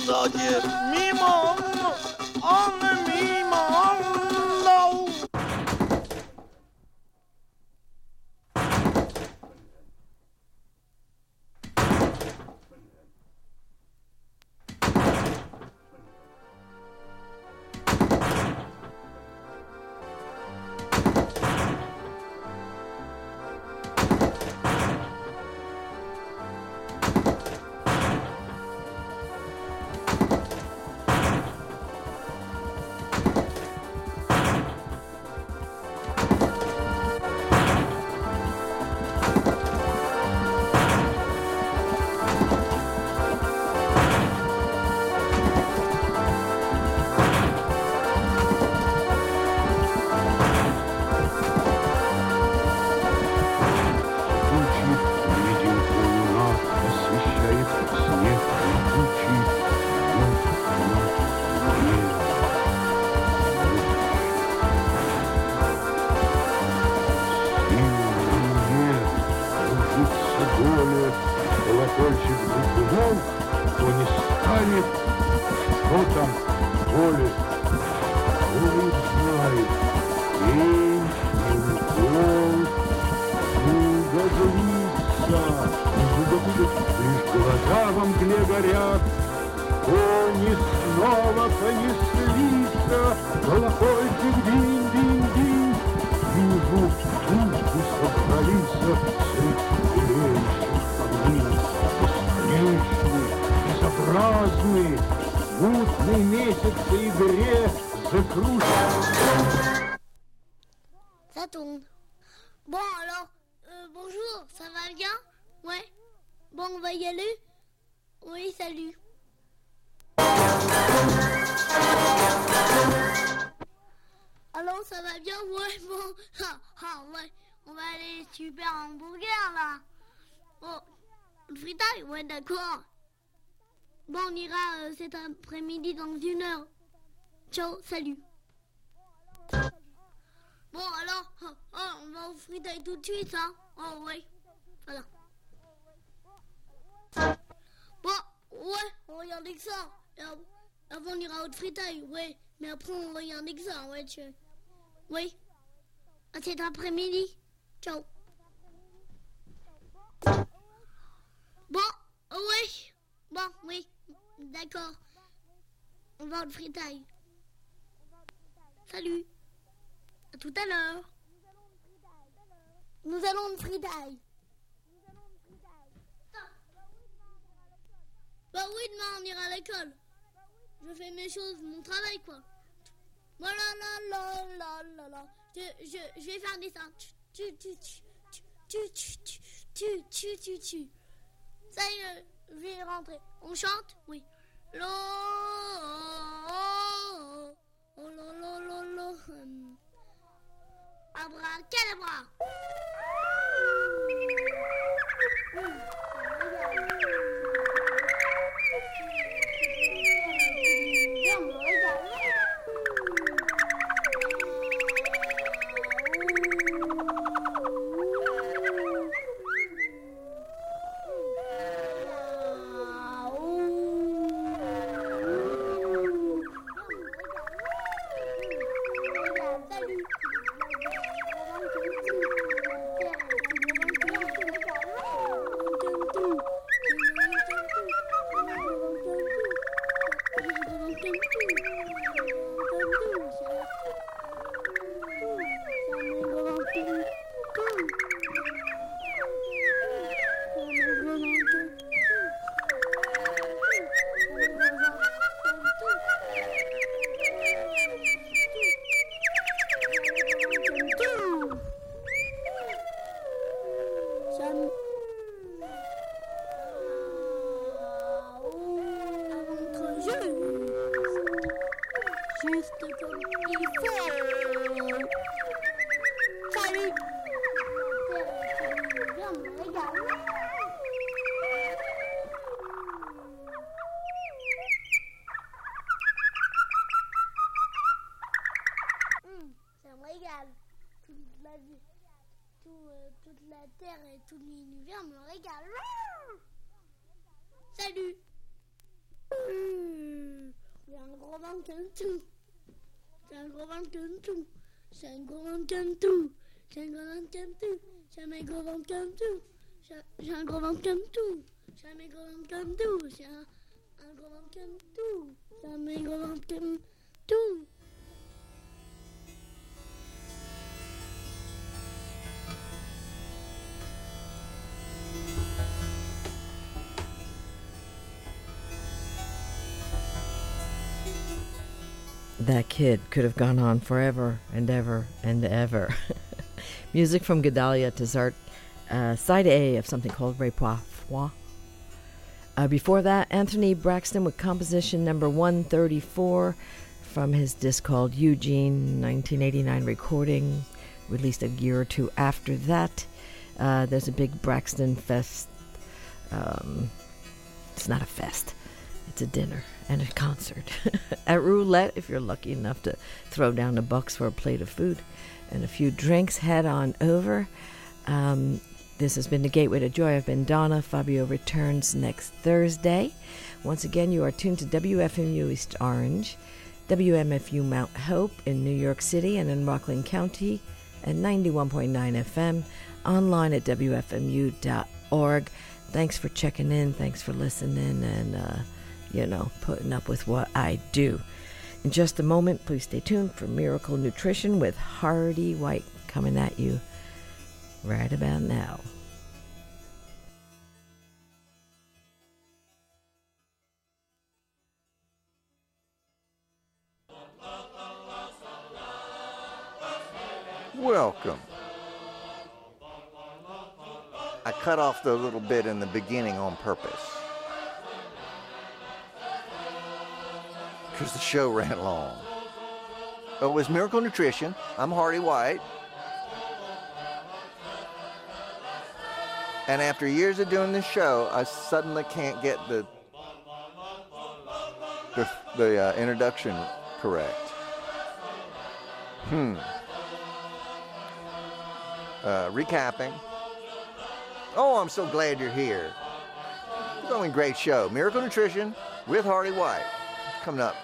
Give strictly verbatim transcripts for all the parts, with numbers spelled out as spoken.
Doggy, Mimo, on the Mimo, low. Колокольчик звукунов, то не станет, что там поле. Ой, знает, день и укол, долго длится, лишь глаза во мгле горят. Кони снова понеслись, колокольчик динь-динь-динь. Вижу, тучи собрались средь деревьев. Бесконечный, безобразный, мутный месяц в игре закружен. Ça tourne. Bon alors, euh, bonjour, ça va bien? Ouais. Bon, on va y aller? Oui, salut. Alors, ça va bien? Ouais, bon. Ah, ah, ouais. On va aller super hamburger là. Oh, une fritaille? Ouais, d'accord. Bon, on ira euh, cet après-midi dans une heure. Ciao, salut. Bon, alors, oh, oh, on va au fritaille tout de suite, hein? Oh, ouais. Voilà. Bon, ouais, on regarde que ça. Et avant, on ira au fritaille, ouais. Mais après, on regarde que ça, ouais, tu oui. À cet après-midi. Ciao. Bon, ouais. Bon, oui. D'accord. On va au fritaille. Salut. À tout à l'heure. Nous allons au fritaille. Bah oui, demain on ira à l'école. Je fais mes choses, mon travail quoi. Voilà, la la la la la. Je, je, je vais faire des seins. Tu, tu, tu, tu, tu, tu, tu, tu, tu, tu. Ça y est, je vais rentrer. On chante? Oui. Lo, oh, oh, lo, lo, lo, lo. Abracadabra. Toute la terre et tout l'univers me régale. Salut. J'ai un gros ventre comme tout. J'ai un gros ventre comme tout. J'ai un gros ventre comme tout. J'ai un gros ventre comme tout. J'ai un gros ventre comme tout. J'ai un gros ventre comme tout. J'ai un gros ventre comme tout. J'ai un, un gros ventre comme tout. J'ai un gros ventre comme tout. That kid could have gone on forever and ever and ever. Music from Gedalia Tazart, uh, side A of something called Repois. Uh, before that, Anthony Braxton with composition number one thirty-four from his disc called Eugene, nineteen eighty-nine recording, released a year or two after that. Uh, there's a big Braxton Fest. Um, it's not a fest. It's a dinner and a concert at Roulette if you're lucky enough to throw down the bucks for a plate of food and a few drinks. Head on over. Um, this has been The Gateway to Joy. I've been Donna. Fabio returns next Thursday. Once again, you are tuned to W F M U East Orange, W M F U Mount Hope in New York City and in Rockland County at ninety-one point nine F M, online at W F M U dot org. Thanks for checking in. Thanks for listening and uh, you know, putting up with what I do. In just a moment, please stay tuned for Miracle Nutrition with Hardy White coming at you right about now. Welcome. I cut off the little bit in the beginning on purpose, because the show ran long. It was Miracle Nutrition. I'm Hardy White. And after years of doing this show, I suddenly can't get the the, the uh, introduction correct. Hmm. Uh, recapping. Oh, I'm so glad you're here. It's going great show. Miracle Nutrition with Hardy White. Coming up.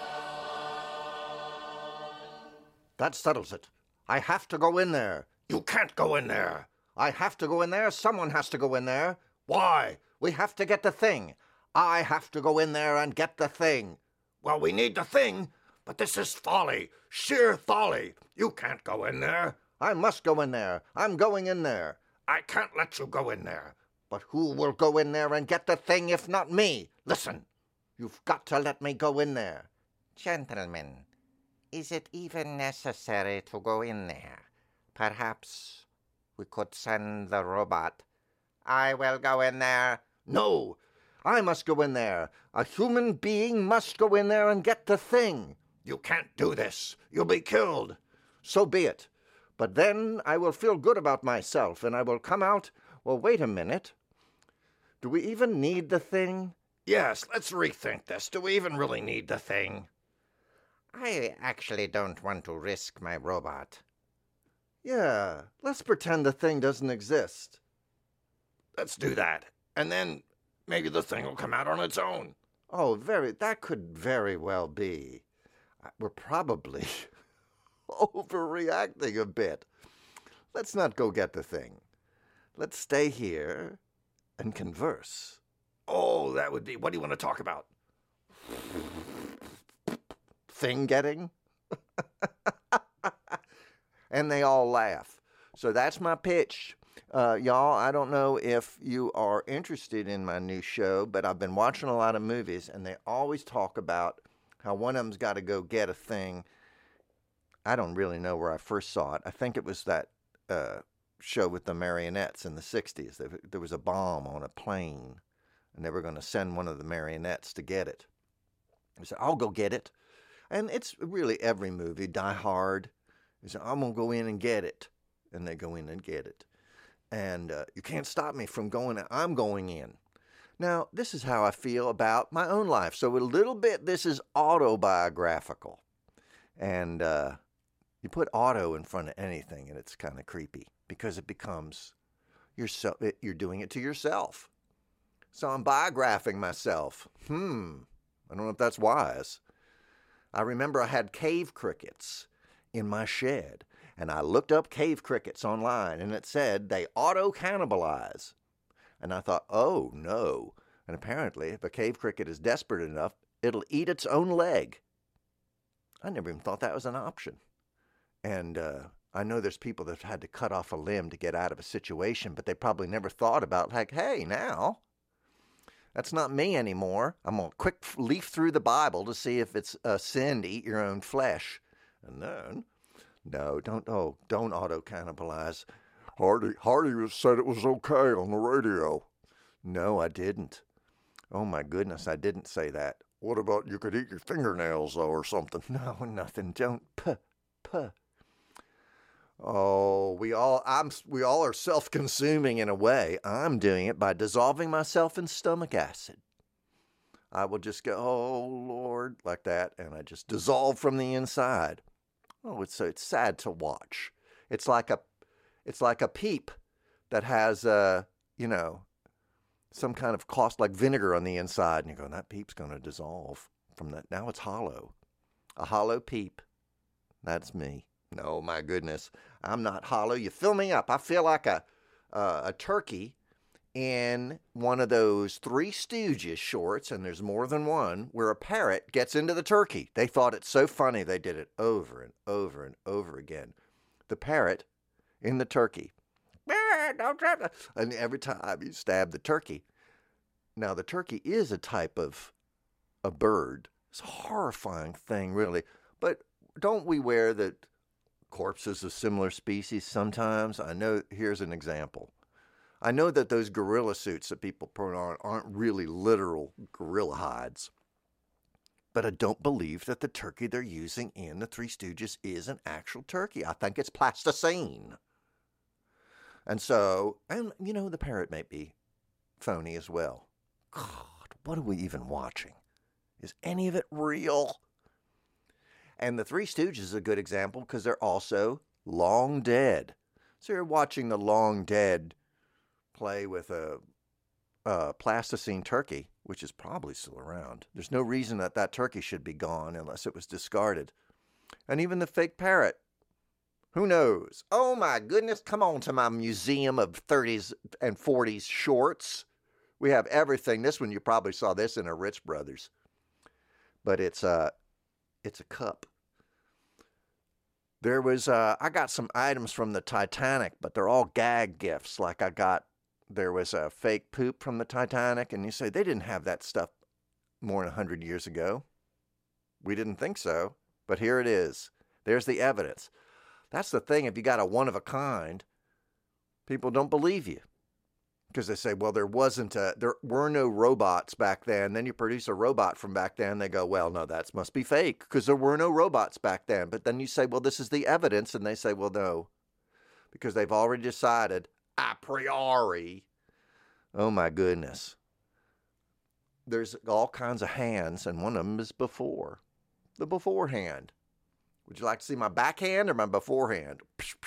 That settles it. I have to go in there. You can't go in there. I have to go in there. Someone has to go in there. Why? We have to get the thing. I have to go in there and get the thing. Well, we need the thing, but this is folly. Sheer folly. You can't go in there. I must go in there. I'm going in there. I can't let you go in there. But who will go in there and get the thing if not me? Listen. You've got to let me go in there. Gentlemen, is it even necessary to go in there? Perhaps we could send the robot. I will go in there. No, I must go in there. A human being must go in there and get the thing. You can't do this. You'll be killed. So be it. But then I will feel good about myself, and I will come out. Well, wait a minute. Do we even need the thing? Yes, let's rethink this. Do we even really need the thing? I actually don't want to risk my robot. Yeah, let's pretend the thing doesn't exist. Let's do that. And then maybe the thing will come out on its own. Oh, very, that could very well be. We're probably overreacting a bit. Let's not go get the thing. Let's stay here and converse. Oh, that would be, what do you want to talk about? Thing getting? And they all laugh. So that's my pitch. Uh, y'all, I don't know if you are interested in my new show, but I've been watching a lot of movies, and they always talk about how one of them's got to go get a thing. I don't really know where I first saw it. I think it was that uh, show with the marionettes in the sixties. There, there was a bomb on a plane, and they were going to send one of the marionettes to get it. I said, I'll go get it. And it's really every movie. Die Hard. He said, I'm going to go in and get it. And they go in and get it. And uh, you can't stop me from going. I'm going in. Now, this is how I feel about my own life. So a little bit, this is autobiographical. And uh, you put auto in front of anything, and it's kind of creepy because it becomes, you're, so, you're doing it to yourself. So I'm biographing myself. Hmm. I don't know if that's wise. I remember I had cave crickets in my shed, and I looked up cave crickets online, and it said they auto-cannibalize. And I thought, oh, no. And apparently, if a cave cricket is desperate enough, it'll eat its own leg. I never even thought that was an option. And uh, I know there's people that have had to cut off a limb to get out of a situation, but they probably never thought about, like, hey, now, that's not me anymore. I'm going to quick leaf through the Bible to see if it's a sin to eat your own flesh. And then, no, don't, oh, don't auto-cannibalize. Hardy, Hardy said it was okay on the radio. No, I didn't. Oh, my goodness, I didn't say that. What about you could eat your fingernails, though, or something? No, nothing. Don't, puh, puh. Oh, we all, I'm, we all are self-consuming in a way. I'm doing it by dissolving myself in stomach acid. I will just go, oh, Lord, like that, and I just dissolve from the inside. Oh, it's so it's sad to watch. It's like a, it's like a peep that has, uh, you know, some kind of cost like vinegar on the inside, and you're going, that peep's going to dissolve from that. Now it's hollow, a hollow peep. That's me. No, my goodness, I'm not hollow. You fill me up. I feel like a uh, a turkey in one of those Three Stooges shorts, and there's more than one, where a parrot gets into the turkey. They thought it so funny they did it over and over and over again. The parrot in the turkey. Don't try to. And every time you stab the turkey. Now, the turkey is a type of a bird. It's a horrifying thing, really. But don't we wear the corpses of similar species sometimes? I know, here's an example. I know that those gorilla suits that people put on aren't really literal gorilla hides. But I don't believe that the turkey they're using in the Three Stooges is an actual turkey. I think it's plasticine. And so, and you know, the parrot may be phony as well. God, what are we even watching? Is any of it real? And the Three Stooges is a good example because they're also long dead. So you're watching the long dead play with a, a plasticine turkey, which is probably still around. There's no reason that that turkey should be gone unless it was discarded. And even the fake parrot. Who knows? Oh my goodness, come on to my museum of thirties and forties shorts. We have everything. This one, you probably saw this in a Rich Brothers. But it's a, it's a cup. There was, uh, I got some items from the Titanic, but they're all gag gifts. Like I got, there was a fake poop from the Titanic, and you say, they didn't have that stuff more than one hundred years ago. We didn't think so, but here it is. There's the evidence. That's the thing. If you got a one-of-a-kind, people don't believe you. Because they say, well, there wasn't a, there were no robots back then. Then you produce a robot from back then. They go, well, no, that must be fake because there were no robots back then. But then you say, well, this is the evidence. And they say, well, no, because they've already decided a priori. Oh, my goodness. There's all kinds of hands, and one of them is before. The beforehand. Would you like to see my backhand or my beforehand?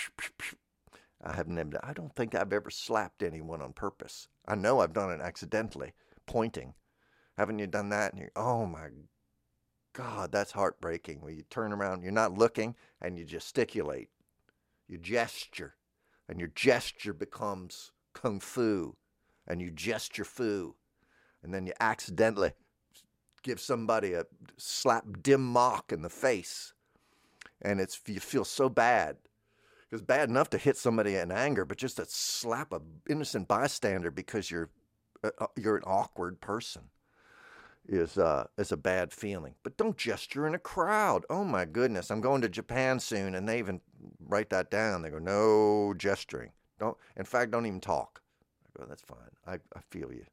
I have never, I don't think I've ever slapped anyone on purpose. I know I've done it accidentally, pointing. Haven't you done that? And you're, oh my God, that's heartbreaking. When you turn around, you're not looking, and you gesticulate. You gesture, and your gesture becomes kung fu, and you gesture foo, and then you accidentally give somebody a slap dim mock in the face, and it's you feel so bad. It's bad enough to hit somebody in anger, but just to slap an innocent bystander because you're uh, you're an awkward person is uh, is a bad feeling. But don't gesture in a crowd. Oh my goodness, I'm going to Japan soon, and they even write that down. They go, no gesturing. Don't. In fact, don't even talk. I go, that's fine. I, I feel you.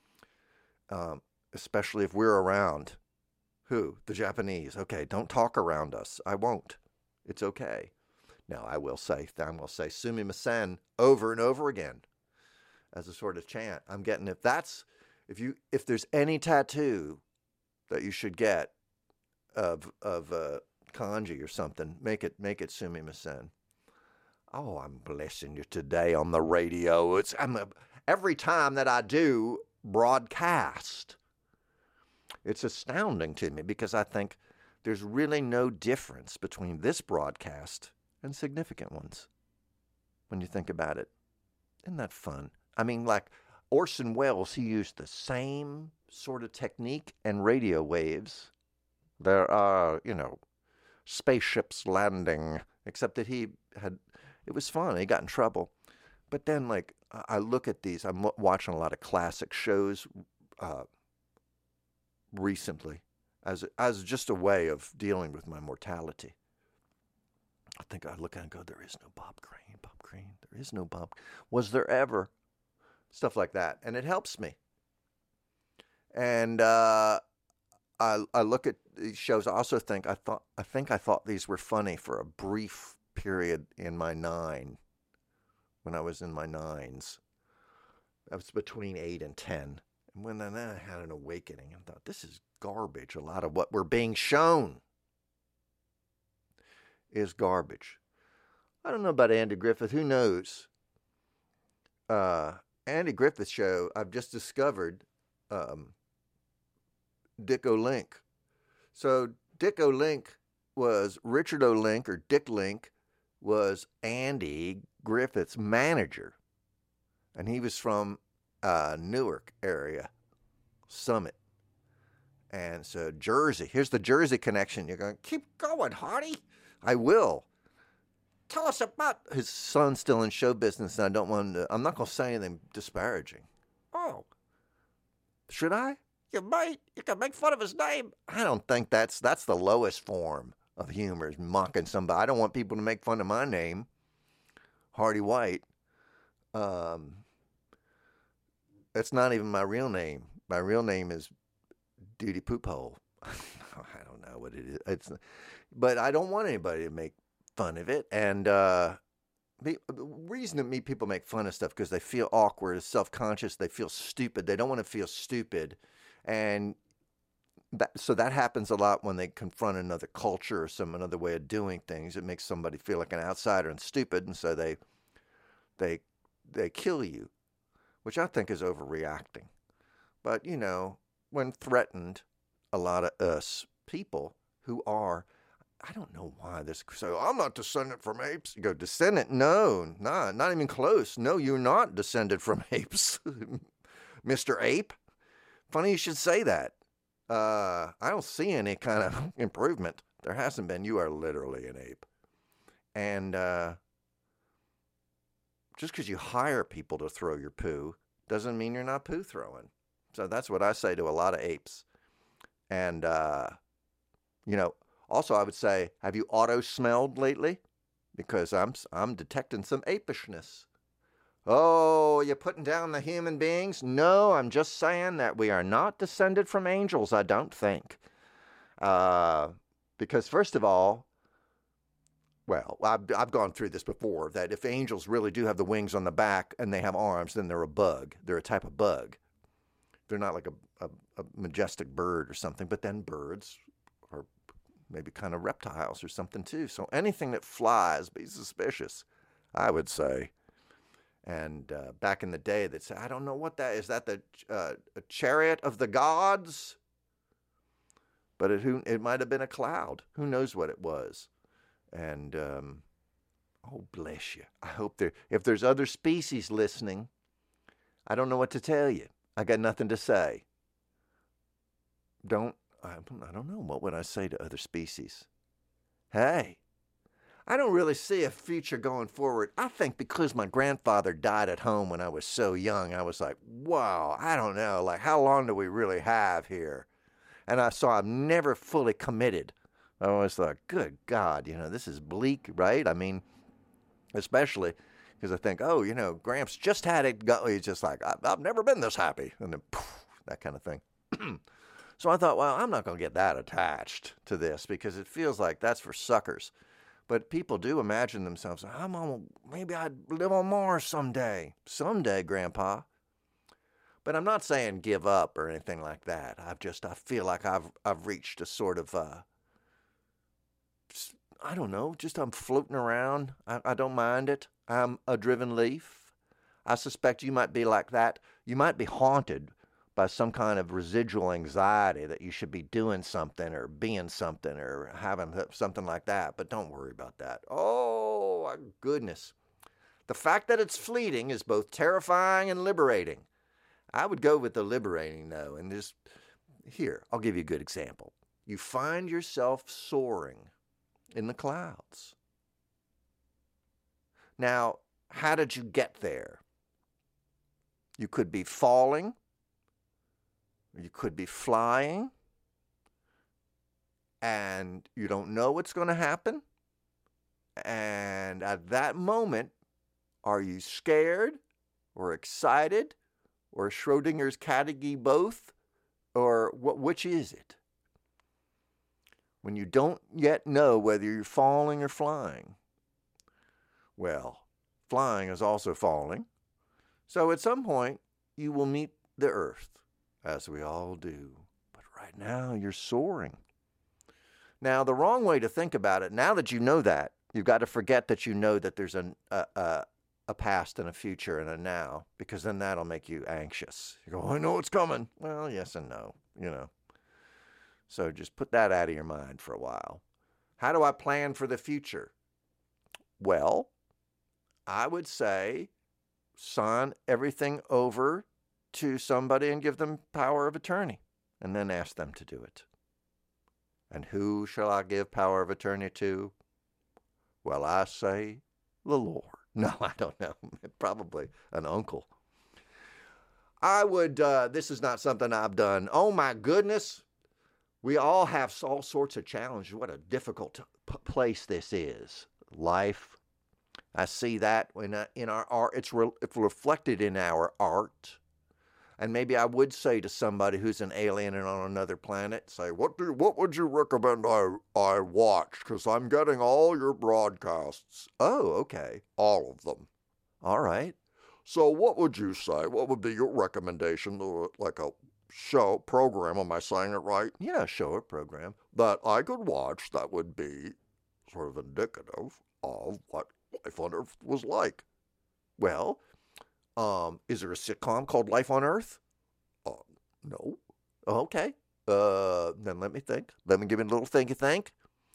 Um, especially if we're around. Who? The Japanese. Okay, don't talk around us. I won't. It's okay. Now, I will say, I will say sumimasen over and over again as a sort of chant. I'm getting, if that's, if you, if there's any tattoo that you should get of, of uh, kanji or something, make it, make it sumimasen. Oh, I'm blessing you today on the radio. It's, I'm a, every time that I do broadcast, It's astounding to me because I think there's really no difference between this broadcast and significant ones when you think about it. Isn't that fun? I mean, like Orson Welles, he used the same sort of technique and radio waves. There are, you know, spaceships landing, except that he had, it was fun. He got in trouble. But then, like, I look at these, I'm watching a lot of classic shows uh, recently as, as just a way of dealing with my mortality. I think I look at it and go, there is no Bob Crane, Bob Crane, there is no Bob. Was there ever? Stuff like that. And it helps me. And uh, I I look at these shows. I also think I thought I think I thought these were funny for a brief period in my nine, when I was in my nines. I was between eight and ten. And when then I had an awakening and thought, this is garbage. A lot of what we're being shown is garbage. I don't know about Andy Griffith. Who knows? Uh, Andy Griffith show, I've just discovered um, Dick O'Link. So Dick O'Link was, Richard O'Link, or Dick Link, was Andy Griffith's manager. And he was from uh, Newark area, Summit. And so Jersey, here's the Jersey connection. You're going, keep going, Hardy. I will. Tell us about his son's still in show business, and I don't want to, I'm not going to say anything disparaging. Oh, should I? You might. You can make fun of his name. I don't think that's that's the lowest form of humor, is mocking somebody. I don't want people to make fun of my name, Hardy White. Um, that's not even my real name. My real name is Duty Poophole. I don't know what it is. It's, but I don't want anybody to make fun of it. And uh, the reason that me people make fun of stuff because they feel awkward, self-conscious, they feel stupid. They don't want to feel stupid. And that, so that happens a lot when they confront another culture or some another way of doing things. It makes somebody feel like an outsider and stupid, and so they they they kill you, which I think is overreacting. But, you know, when threatened, a lot of us people who are, I don't know why this, so I'm not descended from apes. You go, descendant? No, nah, not even close. No, you're not descended from apes, Mister Ape. Funny you should say that. Uh, I don't see any kind of improvement. There hasn't been. You are literally an ape. And uh, just because you hire people to throw your poo doesn't mean you're not poo throwing. So that's what I say to a lot of apes. And, uh, you know, also I would say, have you auto-smelled lately? Because I'm I'm detecting some apishness. Oh, you're putting down the human beings? No, I'm just saying that we are not descended from angels, I don't think. Uh, because first of all, well, I've, I've gone through this before, that if angels really do have the wings on the back and they have arms, then they're a bug. They're a type of bug. They're not like a, a, a majestic bird or something, but then birds are maybe kind of reptiles or something too. So anything that flies, be suspicious, I would say. And uh, back in the day, they'd say, I don't know what that is. That the uh, a chariot of the gods? But it, who, it might have been a cloud. Who knows what it was? And, um, oh, bless you. I hope there, if there's other species listening, I don't know what to tell you. I got nothing to say. Don't, I, I don't know. What would I say to other species? Hey. I don't really see a future going forward. I think because my grandfather died at home when I was so young, I was like, wow, I don't know, like how long do we really have here? And I saw I'm never fully committed. I always thought, good God, you know, this is bleak, right? I mean, especially because I think, oh, you know, Gramps just had it go. He's just like, I've, I've never been this happy. And then poof, that kind of thing. So I thought, well, I'm not going to get that attached to this because it feels like that's for suckers. But people do imagine themselves, I'm on, maybe I'd live on Mars someday. Someday, Grandpa. But I'm not saying give up or anything like that. I've just, I feel like I've I've reached a sort of, uh, I don't know, just I'm floating around. I, I don't mind it. I'm a driven leaf. I suspect you might be like that. You might be haunted by some kind of residual anxiety that you should be doing something or being something or having something like that. But don't worry about that. Oh, my goodness. The fact that it's fleeting is both terrifying and liberating. I would go with the liberating, though. And just here, I'll give you a good example. You find yourself soaring in the clouds. Now, how did you get there? You could be falling. You could be flying. And you don't know what's going to happen. And at that moment, are you scared or excited or Schrodinger's catty both? Or what? Which is it? When you don't yet know whether you're falling or flying. Well, flying is also falling. So at some point, you will meet the earth, as we all do. But right now, you're soaring. Now, the wrong way to think about it, now that you know that, you've got to forget that you know that there's a, a, a, a past and a future and a now, because then that'll make you anxious. You go, I know it's coming. Well, yes and no, you know. So just put that out of your mind for a while. How do I plan for the future? Well, I would say sign everything over to somebody and give them power of attorney, and then ask them to do it. And who shall I give power of attorney to? Well, I say the Lord. No, I don't know. Probably an uncle. I would, uh, this is not something I've done. Oh my goodness. We all have all sorts of challenges. What a difficult p- place this is. Life. I see that when uh, in our art, it's, re- it's reflected in our art. And maybe I would say to somebody who's an alien and on another planet, say, what do what would you recommend I, I watch? Because I'm getting all your broadcasts. Oh, okay. All of them. All right. So what would you say? What would be your recommendation? Like a show, program, am I saying it right? Yeah, show or program. That I could watch that would be sort of indicative of what life on Earth was like. Well, um, is there a sitcom called Life on Earth? Uh, no. Okay. Uh, then let me think. Let me give you a little thinky think.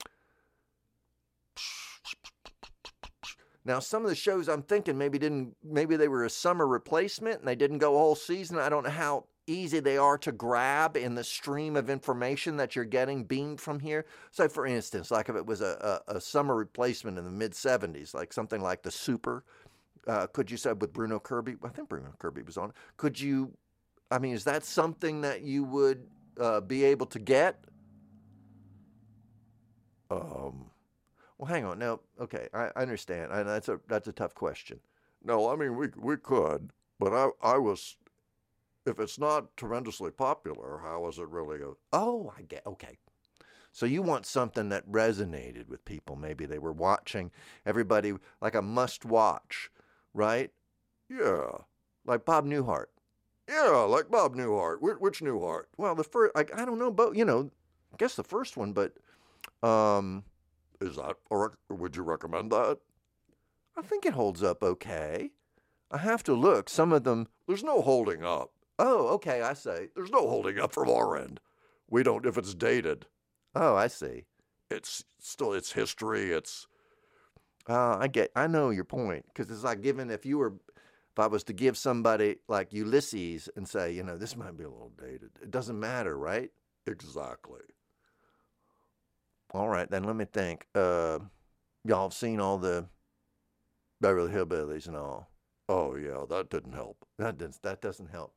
Now, some of the shows I'm thinking maybe didn't, maybe they were a summer replacement and they didn't go a whole season. I don't know how easy they are to grab in the stream of information that you're getting beamed from here. So, for instance, like if it was a, a, a summer replacement in the mid seventies, like something like The Super, uh, could you say with Bruno Kirby? I think Bruno Kirby was on it. Could you, I mean, is that something that you would uh, be able to get? Um, well, hang on. No, okay, I, I understand. I, that's a that's a tough question. No, I mean, we we could, but I, I was, if it's not tremendously popular, how is it really a... Oh, I get, okay. So you want something that resonated with people. Maybe they were watching, everybody, like a must-watch, right? Yeah. Like Bob Newhart. Yeah, like Bob Newhart. Which, which Newhart? Well, the first, I, I don't know, but, you know, I guess the first one, but... um, Is that, or would you recommend that? I think it holds up okay. I have to look. Some of them... There's no holding up. Oh, okay, I see. There's no holding up from our end. We don't, if it's dated. Oh, I see. It's still, it's history, it's... Uh, I get, I know your point. Because it's like giving, if you were, if I was to give somebody like Ulysses and say, you know, this might be a little dated. It doesn't matter, right? Exactly. All right, then let me think. Uh, y'all have seen all the Beverly Hillbillies and all. Oh, yeah, that didn't help. That doesn't, that doesn't help.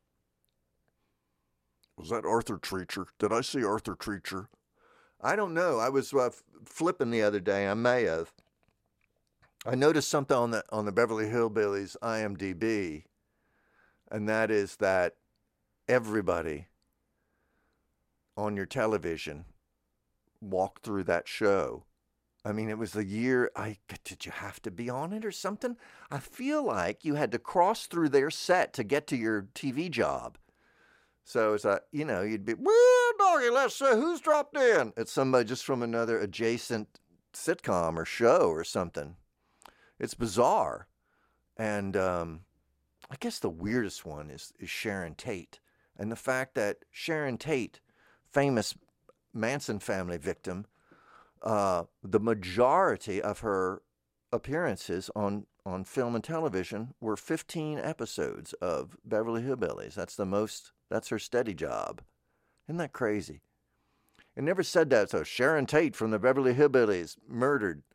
Was that Arthur Treacher? Did I see Arthur Treacher? I don't know. I was uh, flipping the other day. I may have. I noticed something on the on the Beverly Hillbillies I M D B, and that is that everybody on your television walked through that show. I mean, it was the year, I did you have to be on it or something? I feel like you had to cross through their set to get to your T V job. So it's like, you know, you'd be, well, doggy, let's see who's dropped in. It's somebody just from another adjacent sitcom or show or something. It's bizarre. And um, I guess the weirdest one is, is Sharon Tate. And the fact that Sharon Tate, famous Manson family victim, uh, the majority of her appearances on, on film and television were fifteen episodes of Beverly Hillbillies. That's the most, that's her steady job. Isn't that crazy? It never said that. So Sharon Tate from the Beverly Hillbillies murdered.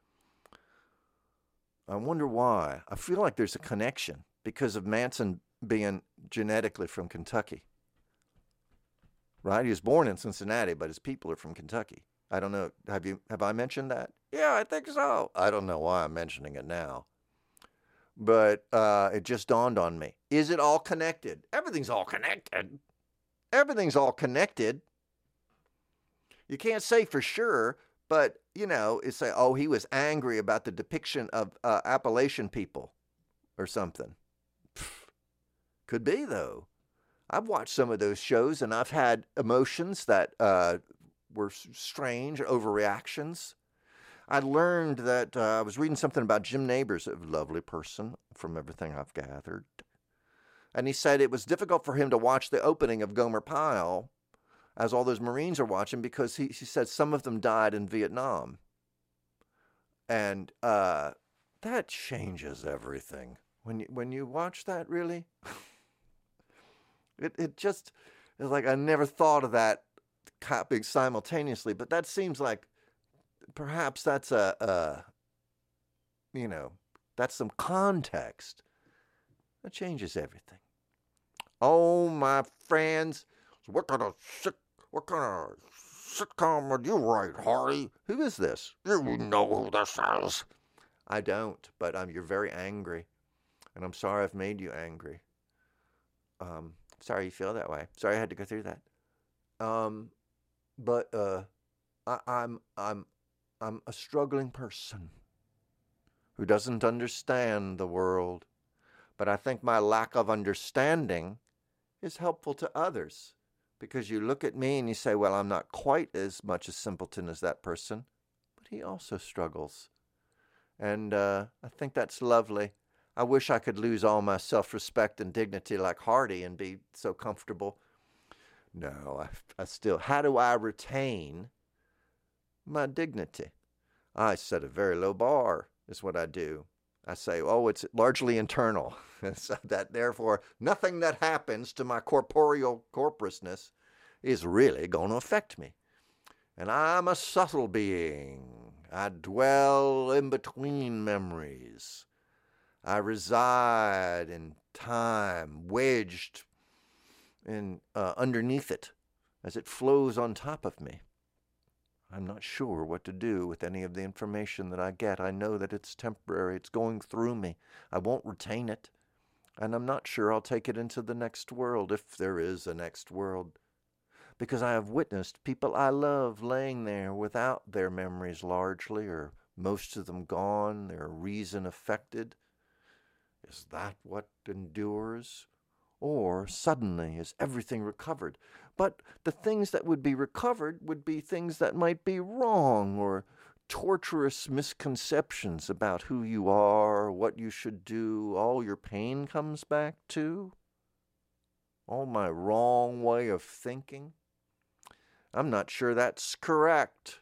I wonder why. I feel like there's a connection because of Manson being genetically from Kentucky. Right? He was born in Cincinnati, but his people are from Kentucky. I don't know. Have you? Have I mentioned that? Yeah, I think so. I don't know why I'm mentioning it now. But uh, it just dawned on me. Is it all connected? Everything's all connected. Everything's all connected. You can't say for sure, but, you know, it's say, oh, he was angry about the depiction of uh, Appalachian people or something. Pfft. Could be, though. I've watched some of those shows, and I've had emotions that uh, were strange, overreactions. I learned that uh, I was reading something about Jim Nabors, a lovely person from everything I've gathered. And he said it was difficult for him to watch the opening of Gomer Pyle as all those Marines are watching because he, he said some of them died in Vietnam. And uh, that changes everything. When you, when you watch that, really, it, it just is like I never thought of that happening simultaneously. But that seems like perhaps that's a, a, you know, that's some context. That changes everything. Oh, my friends, what kind of sick, what kind of sitcom would you write, Hardy? Who is this? You know who this is. I don't, but um, you're very angry, and I'm sorry I've made you angry. Um, sorry you feel that way. Sorry I had to go through that. Um, but uh, I, I'm I'm I'm a struggling person who doesn't understand the world, but I think my lack of understanding is helpful to others. Because you look at me and you say, well, I'm not quite as much a simpleton as that person, but he also struggles. And uh, I think that's lovely. I wish I could lose all my self-respect and dignity like Hardy and be so comfortable. No, I, I still, how do I retain my dignity? I set a very low bar, is what I do. I say, oh, it's largely internal. So that therefore, nothing that happens to my corporeal corporousness is really going to affect me. And I'm a subtle being. I dwell in between memories. I reside in time, wedged in uh, underneath it as it flows on top of me. I'm not sure what to do with any of the information that I get. I know that it's temporary. It's going through me. I won't retain it. And I'm not sure I'll take it into the next world, if there is a next world. Because I have witnessed people I love laying there without their memories largely, or most of them gone, their reason affected. Is that what endures? Or suddenly is everything recovered? But the things that would be recovered would be things that might be wrong, or torturous misconceptions about who you are, what you should do. All your pain comes back too. All my wrong way of thinking. I'm not sure that's correct.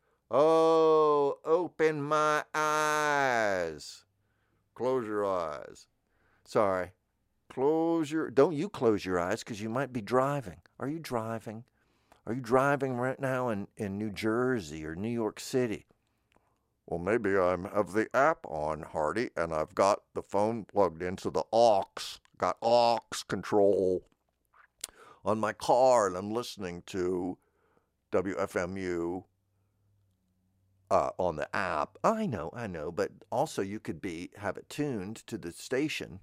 Oh, open my eyes. Close your eyes. Sorry. Close your... Don't you close your eyes, because you might be driving. Are you driving? Are you driving right now in, in New Jersey or New York City? Well, maybe I have the app on, Hardy, and I've got the phone plugged into the aux. Got aux control on my car, and I'm listening to W F M U uh, on the app. I know, I know, but also you could be have it tuned to the station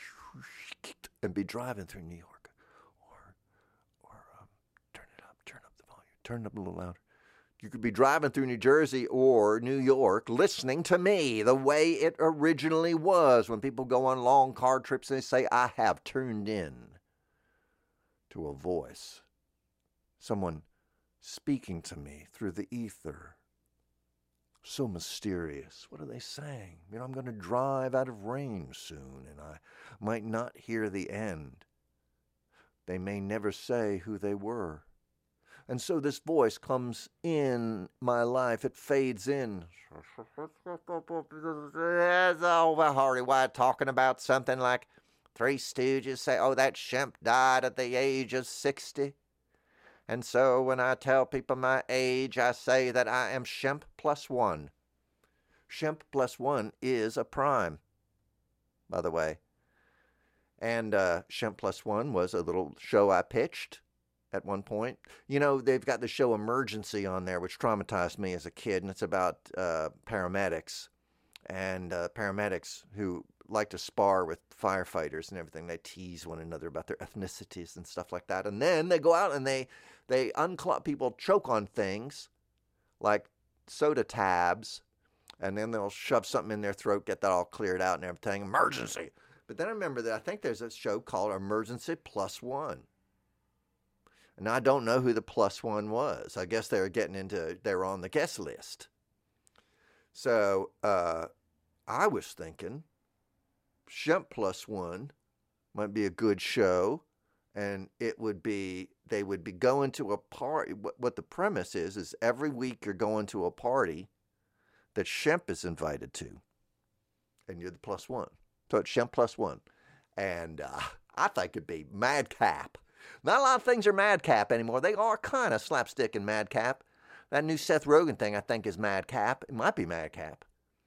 and be driving through New York, or or um, turn it up, turn up the volume, turn it up a little louder. You could be driving through New Jersey or New York listening to me the way it originally was when people go on long car trips and they say, I have tuned in to a voice, someone speaking to me through the ether. So mysterious. What are they saying? You know, I'm going to drive out of rain soon, and I might not hear the end. they may never say who they were. And so this voice comes in my life. It fades in. There's over Hardy White talking about something like Three Stooges say, oh, that Shemp died at the age of sixty. And so when I tell people my age, I say that I am Shemp plus one. Shemp plus one is a prime, by the way. And uh, Shemp plus one was a little show I pitched at one point. You know, they've got the show Emergency on there, which traumatized me as a kid, and it's about uh, paramedics and uh, paramedics who like to spar with firefighters and everything. They tease one another about their ethnicities and stuff like that. And then they go out and they, they unclog, people choke on things like soda tabs, and then they'll shove something in their throat, get that all cleared out and everything. Emergency. But then I remember that I think there's a show called Emergency Plus One. And I don't know who the plus one was. I guess they were getting into, they were on the guest list. So uh, I was thinking Shemp Plus One might be a good show. And it would be, they would be going to a party. What, what the premise is, is every week you're going to a party that Shemp is invited to. And you're the plus one. So it's Shemp Plus One. And uh, I think it'd be madcap. Not a lot of things are madcap anymore. They are kind of slapstick and madcap. That new Seth Rogen thing, I think, is madcap. It might be madcap.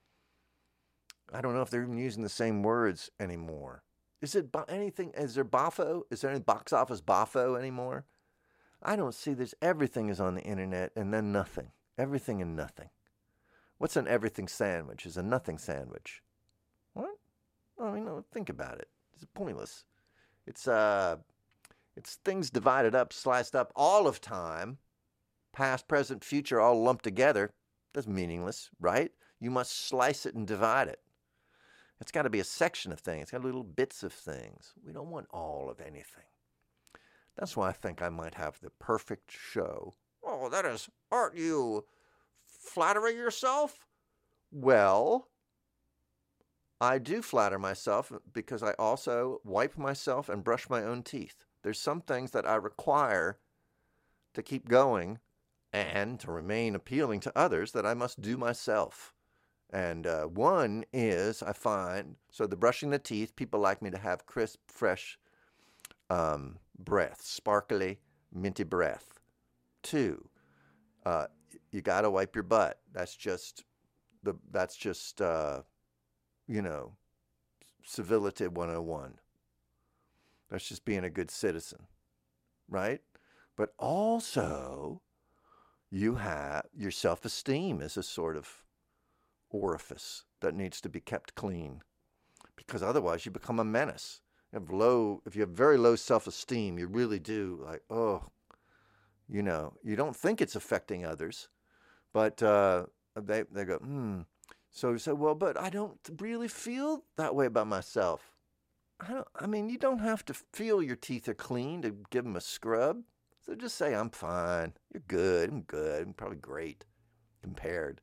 I don't know if they're even using the same words anymore. Is it anything? Is there boffo? Is there any box office boffo anymore? I don't see this. Everything is on the internet and then nothing. Everything and nothing. What's an everything sandwich? Is a nothing sandwich. What? I mean, no, think about it. It's pointless. It's uh, it's things divided up, sliced up all of time, past, present, future, all lumped together. That's meaningless, right? You must slice it and divide it. It's got to be a section of things. It's got little bits of things. We don't want all of anything. That's why I think I might have the perfect show. Oh, that is, aren't you flattering yourself? Well, I do flatter myself because I also wipe myself and brush my own teeth. There's some things that I require to keep going and to remain appealing to others that I must do myself. And uh, one is, I find, so the brushing the teeth, people like me to have crisp, fresh um, breath, sparkly, minty breath. Two, uh, you got to wipe your butt. That's just, the that's just, uh, you know, civility one oh one. That's just being a good citizen, right? But also, you have, your self-esteem is a sort of orifice that needs to be kept clean, because otherwise you become a menace. You have low, if you have very low self-esteem, you really do like, oh, you know, you don't think it's affecting others, but uh, they they go, hmm. So you say, well, but I don't really feel that way about myself. I don't. I mean, you don't have to feel your teeth are clean to give them a scrub. So just say, I'm fine. You're good. I'm good. I'm probably great compared.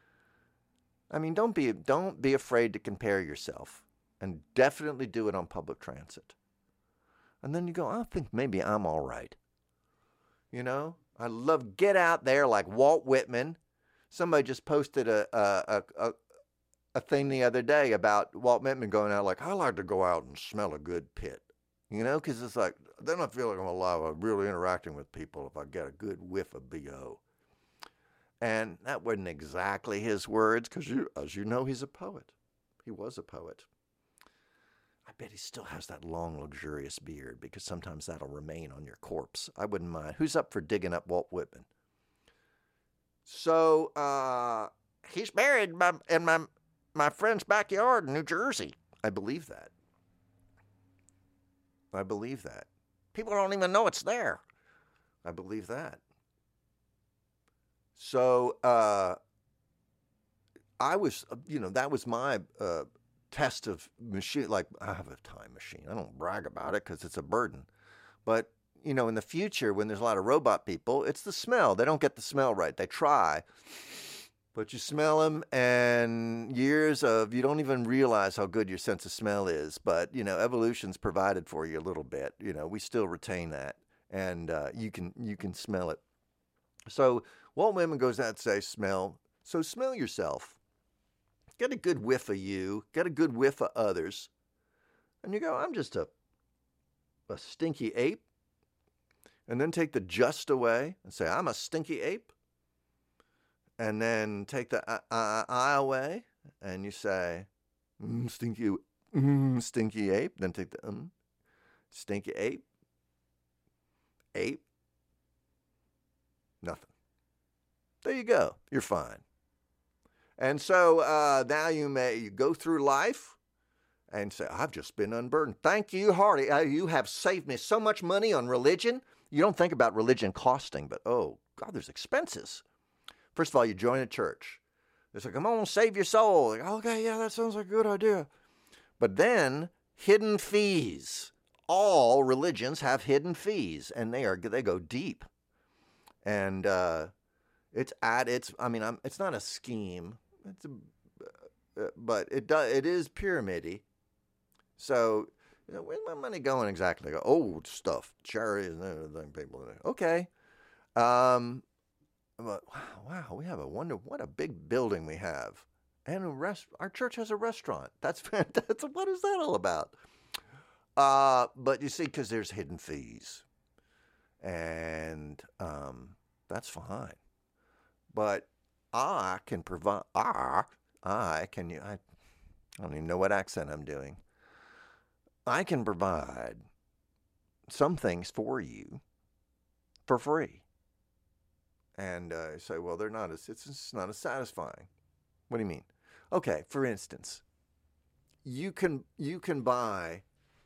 I mean, don't be don't be afraid to compare yourself, and definitely do it on public transit. And then you go, I think maybe I'm all right. You know, I love get out there like Walt Whitman. Somebody just posted a a a, a thing the other day about Walt Whitman going out like, I like to go out and smell a good pit. You know, because it's like, then I feel like I'm alive. I'm really interacting with people if I get a good whiff of B O. And that wasn't exactly his words, because you, as you know, he's a poet. He was a poet. I bet he still has that long, luxurious beard, because sometimes that'll remain on your corpse. I wouldn't mind. Who's up for digging up Walt Whitman? So, uh, he's buried in my, in my, my friend's backyard in New Jersey. I believe that. I believe that. People don't even know it's there. I believe that. So, uh, I was, you know, that was my uh, test of machine. Like, I have a time machine. I don't brag about it because it's a burden. But, you know, in the future, when there's a lot of robot people, it's the smell. They don't get the smell right. They try. But you smell them, and years of, you don't even realize how good your sense of smell is. But, you know, evolution's provided for you a little bit. You know, we still retain that, and uh, you can you can smell it. So Walt Whitman goes out and says, smell. So smell yourself. Get a good whiff of you. Get a good whiff of others. And you go, I'm just a, a stinky ape. And then take the just away and say, I'm a stinky ape. And then take the I, I, I away, and you say, mm, stinky, mm, stinky ape. Then take the um, stinky ape, ape, nothing. There you go. You're fine. And so uh, now you may you go through life and say, I've just been unburdened. Thank you, Hardy. Uh, you have saved me so much money on religion. You don't think about religion costing, but oh, God, there's expenses. First of all, you join a church. It's like, come on, save your soul. Like, okay, yeah, that sounds like a good idea. But then, hidden fees. All religions have hidden fees, and they are they go deep. And uh, it's at its. I mean, I'm, it's not a scheme. It's a, uh, but it does. It is pyramid-y. So, you know, where's my money going exactly? Go, old stuff, charities, and everything. People, okay. Um. But, wow, we have a wonder, what a big building we have. And a rest, our church has a restaurant. That's fantastic. What is that all about? Uh, but you see, because there's hidden fees. And um, that's fine. But I can provide, I, I can, I, I don't even know what accent I'm doing. I can provide some things for you for free. And uh, you say, well, they're not as, it's just not as satisfying. What do you mean? Okay, for instance, you can you can buy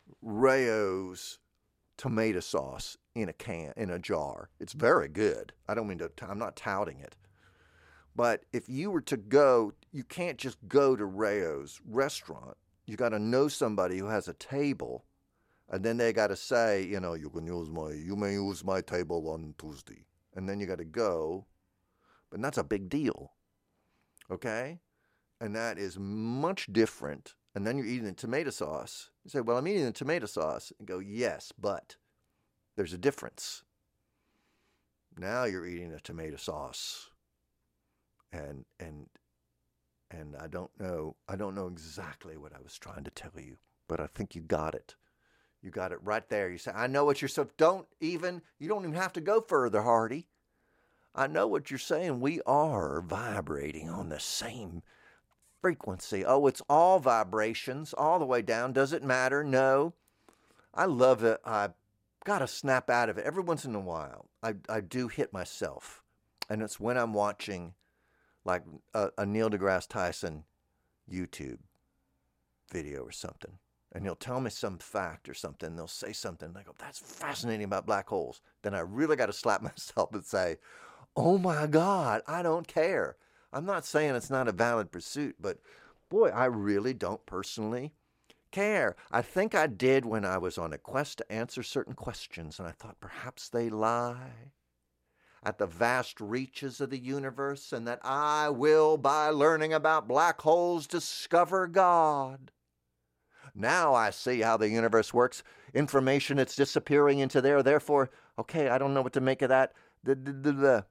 Rayo's tomato sauce in a can, in a jar. It's very good. I don't mean to, I'm not touting it. But if you were to go, you can't just go to Rayo's restaurant. You got to know somebody who has a table, and then they got to say, you know, you can use my, you may use my table on Tuesday. And then you got to go, but that's a big deal, okay? And that is much different. And then you're eating the tomato sauce. You say, well, I'm eating the tomato sauce. And go, yes, but there's a difference. Now you're eating the tomato sauce. And and and I don't know, I don't know exactly what I was trying to tell you, but I think you got it. You got it right there. You say, I know what you're saying. Don't even, you don't even have to go further, Hardy. I know what you're saying. We are vibrating on the same frequency. Oh, it's all vibrations all the way down. Does it matter? No. I love it. I got to snap out of it. Every once in a while, I, I do hit myself. And it's when I'm watching like a, a Neil deGrasse Tyson YouTube video or something. And he'll tell me some fact or something. They'll say something. And I go, that's fascinating about black holes. Then I really got to slap myself and say, oh my God, I don't care. I'm not saying it's not a valid pursuit, but boy, I really don't personally care. I think I did when I was on a quest to answer certain questions, and I thought perhaps they lie at the vast reaches of the universe, and that I will, by learning about black holes, discover God. Now I see how the universe works. Information that's disappearing into there. Therefore, okay, I don't know what to make of that. The, the, the, the.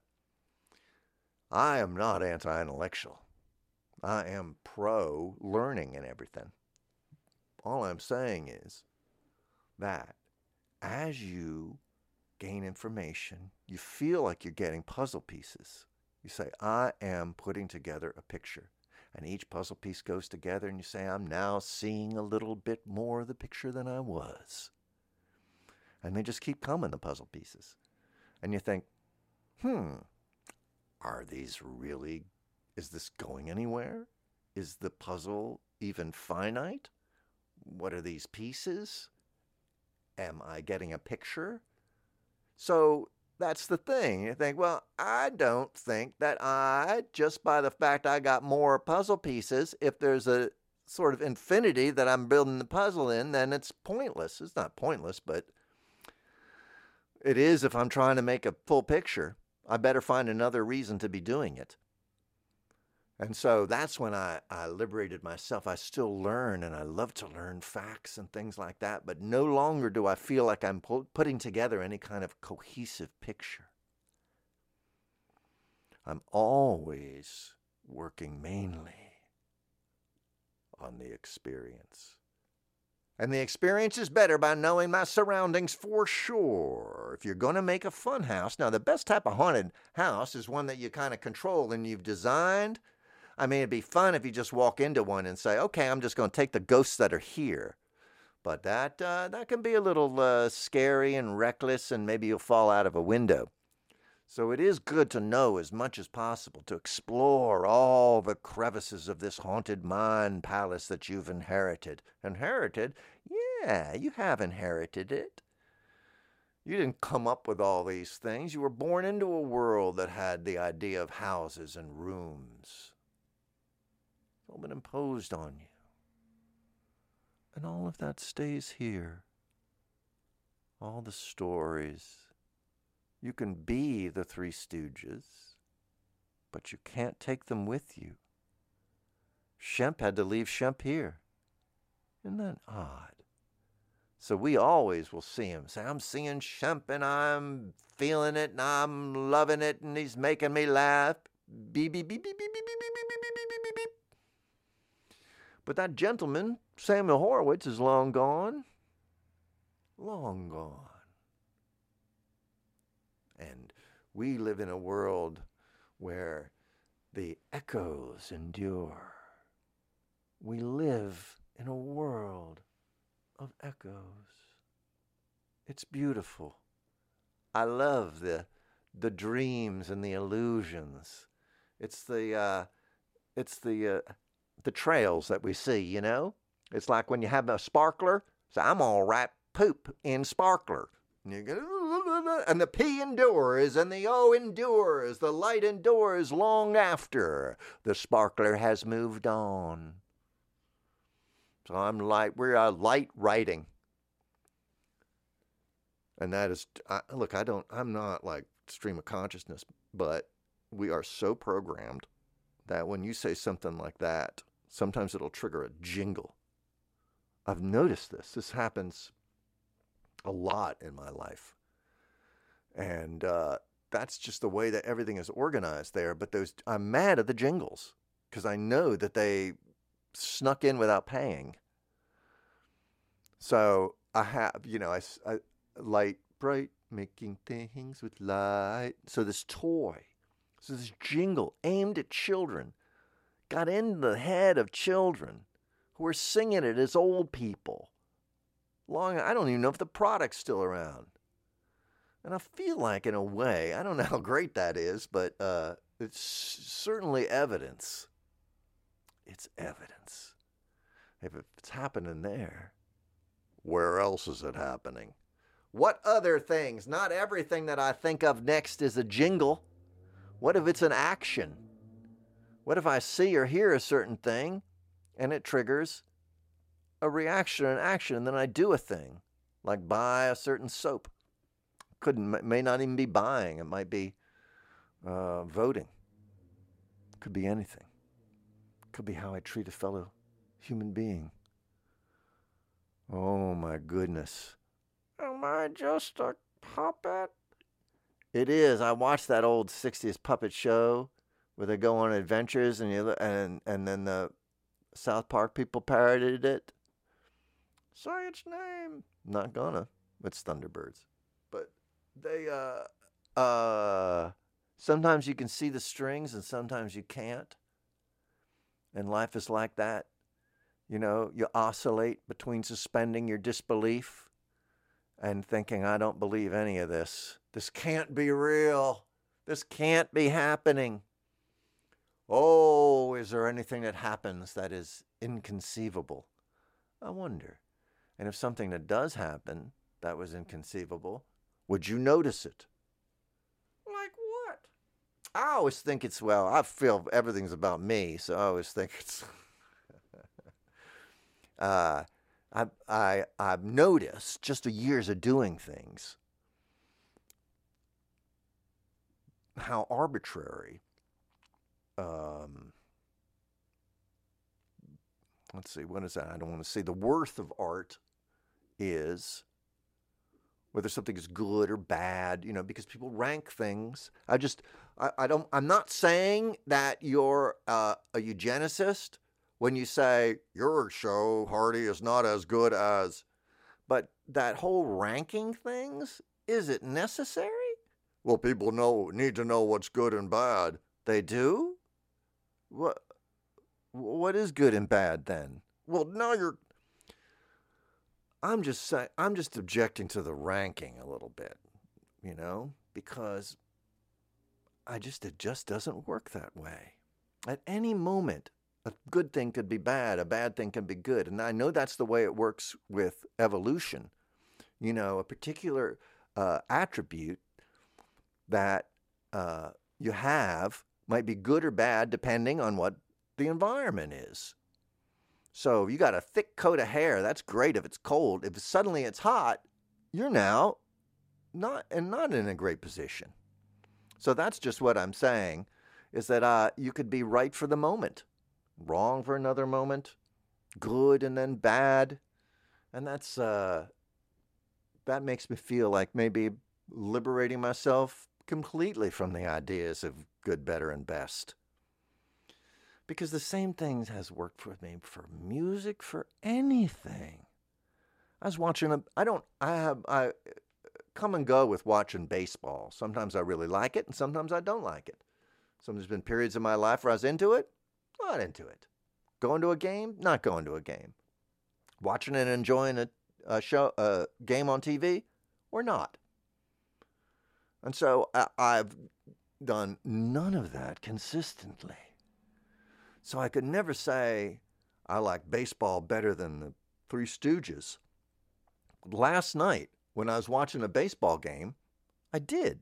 I am not anti-intellectual. I am pro-learning and everything. All I'm saying is that as you gain information, you feel like you're getting puzzle pieces. You say, I am putting together a picture. And each puzzle piece goes together, and you say, I'm now seeing a little bit more of the picture than I was. And they just keep coming, the puzzle pieces. And you think, hmm, are these really, is this going anywhere? Is the puzzle even finite? What are these pieces? Am I getting a picture? So that's the thing. You think, well, I don't think that I, just by the fact I got more puzzle pieces, if there's a sort of infinity that I'm building the puzzle in, then it's pointless. It's not pointless, but it is if I'm trying to make a full picture. I better find another reason to be doing it. And so that's when I, I liberated myself. I still learn, and I love to learn facts and things like that, but no longer do I feel like I'm pu- putting together any kind of cohesive picture. I'm always working mainly on the experience. And the experience is better by knowing my surroundings for sure. If you're going to make a fun house, now the best type of haunted house is one that you kind of control and you've designed. I mean, it'd be fun if you just walk into one and say, okay, I'm just going to take the ghosts that are here. But that uh, that can be a little uh, scary and reckless, and maybe you'll fall out of a window. So it is good to know as much as possible, to explore all the crevices of this haunted mind palace that you've inherited. Inherited? Yeah, you have inherited it. You didn't come up with all these things. You were born into a world that had the idea of houses and rooms. It's all been imposed on you. And all of that stays here. All the stories. You can be the Three Stooges, but you can't take them with you. Shemp had to leave Shemp here. Isn't that odd? So we always will see him. Say, I'm seeing Shemp and I'm feeling it and I'm loving it and he's making me laugh. Beep, beep, beep, beep, beep, beep, beep, beep, beep, beep, beep, beep. But that gentleman, Samuel Horowitz, is long gone. Long gone. And we live in a world where the echoes endure. We live in a world of echoes. It's beautiful. I love the the dreams and the illusions. It's the uh, it's the uh, the trails that we see. You know, it's like when you have a sparkler. So I'm all right, poop in sparkler. And you go, and the P endures, and the O endures, the light endures long after the sparkler has moved on. So I'm light, we're uh, light writing. And that is, I, look, I don't, I'm not like stream of consciousness, but we are so programmed that when you say something like that, sometimes it'll trigger a jingle. I've noticed this. This happens a lot in my life. And uh, that's just the way that everything is organized there. But those, I'm mad at the jingles because I know that they snuck in without paying. So I have, you know, I, I light bright, making things with light. So this toy, so this jingle aimed at children got into the head of children who are singing it as old people. Long, I don't even know if the product's still around. And I feel like, in a way, I don't know how great that is, but uh, it's certainly evidence. It's evidence. If it's happening there, where else is it happening? What other things? Not everything that I think of next is a jingle. What if it's an action? What if I see or hear a certain thing and it triggers a reaction or an action, and then I do a thing, like buy a certain soap? Couldn't, may not even be buying. It might be uh, voting. Could be anything. Could be how I treat a fellow human being. Oh my goodness. Am I just a puppet? It is. I watched that old sixties puppet show where they go on adventures, and you and and then the South Park people parodied it. Say its name. Not gonna. It's Thunderbirds. But they, uh, uh, sometimes you can see the strings and sometimes you can't. And life is like that. You know, you oscillate between suspending your disbelief and thinking, I don't believe any of this. This can't be real. This can't be happening. Oh, is there anything that happens that is inconceivable? I wonder. And if something that does happen that was inconceivable, would you notice it? Like what? I always think it's, well, I feel everything's about me, so I always think it's... uh, I, I, I've noticed, just the years of doing things, how arbitrary um, let's see, what is that? I don't want to say. The worth of art is whether something is good or bad, you know, because people rank things. I just, I, I don't, I'm not saying that you're uh, a eugenicist when you say your show, Hardy, is not as good as, but that whole ranking things, is it necessary? Well, people know need to know what's good and bad. They do? What, what is good and bad then? Well, now you're, I'm just saying, I'm just objecting to the ranking a little bit, you know, because I just, it just doesn't work that way. At any moment, a good thing could be bad, a bad thing can be good. And I know that's the way it works with evolution. You know, a particular uh, attribute that uh, you have might be good or bad depending on what the environment is. So if you got a thick coat of hair, that's great if it's cold. If suddenly it's hot, you're now not and not in a great position. So that's just what I'm saying, is that uh, you could be right for the moment, wrong for another moment, good and then bad. And that's uh, that makes me feel like maybe liberating myself completely from the ideas of good, better, and best. Because the same thing has worked for me for music, for anything. I was watching a, I don't, I have, I come and go with watching baseball. Sometimes I really like it and sometimes I don't like it. So there's been periods in my life where I was into it, not into it. Going to a game, not going to a game. Watching and enjoying a, a show, a game on T V, or not. And so I, I've done none of that consistently. So I could never say I like baseball better than the Three Stooges. Last night, when I was watching a baseball game, I did.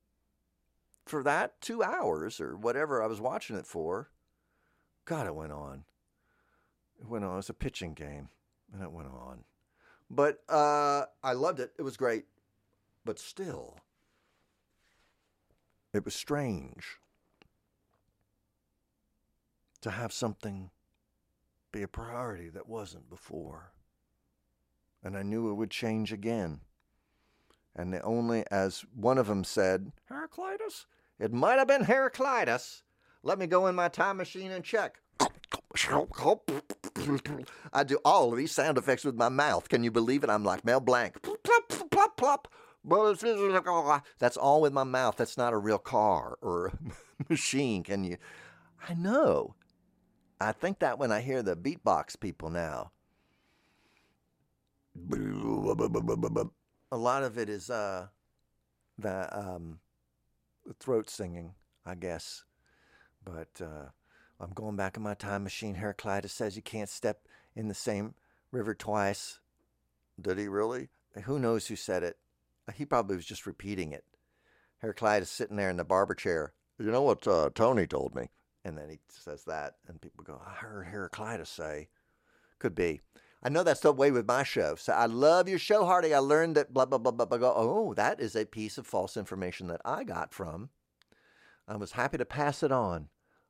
For that two hours or whatever I was watching it for, God, it went on. It went on. It was a pitching game, and it went on. But uh, I loved it. It was great. But still, it was strange to have something be a priority that wasn't before. And I knew it would change again. And the only, as one of them said, Heraclitus? It might have been Heraclitus. Let me go in my time machine and check. I do all of these sound effects with my mouth. Can you believe it? I'm like Mel Blanc. Plop, plop, plop. That's all with my mouth. That's not a real car or a machine. Can you? I know. I think that when I hear the beatbox people now, a lot of it is uh, the um, throat singing, I guess. But uh, I'm going back in my time machine. Heraclitus says you can't step in the same river twice. Did he really? Who knows who said it? He probably was just repeating it. Heraclitus sitting there in the barber chair. You know what uh, Tony told me? And then he says that, and people go, I heard Heraclitus say. Could be. I know that's the way with my show. So I love your show, Hardy. I learned that blah, blah, blah, blah, blah. Oh, that is a piece of false information that I got from. I was happy to pass it on.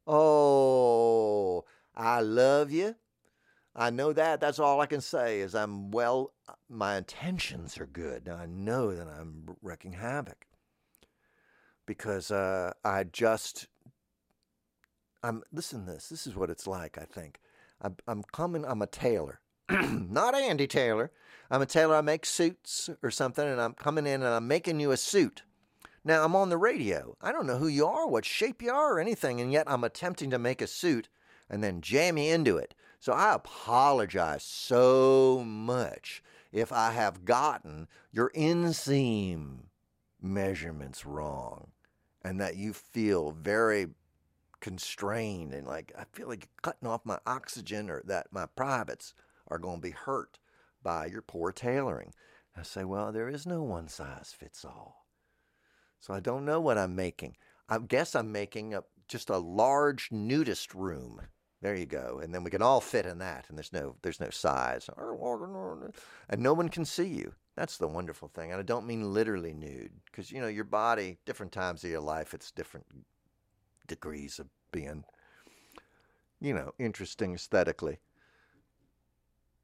Oh, I love you. I know that. That's all I can say is I'm well, my intentions are good. I know that I'm wreaking havoc. Because uh, I just... I'm listen to this. This is what it's like, I think. I'm, I'm coming, I'm a tailor. Not Andy Taylor. I'm a tailor. I make suits or something, and I'm coming in and I'm making you a suit. Now, I'm on the radio. I don't know who you are, what shape you are, or anything, and yet I'm attempting to make a suit and then jam you into it. So I apologize so much if I have gotten your inseam measurements wrong and that you feel very constrained and like I feel like you're cutting off my oxygen or that my privates are going to be hurt by your poor tailoring. I say, well, there is no one size fits all. So I don't know what I'm making. I guess I'm making a, just a large nudist room. There you go. And then we can all fit in that. And there's no there's no size. And no one can see you. That's the wonderful thing. And I don't mean literally nude. Because, you know, your body, different times of your life, it's different degrees of being, you know, interesting aesthetically.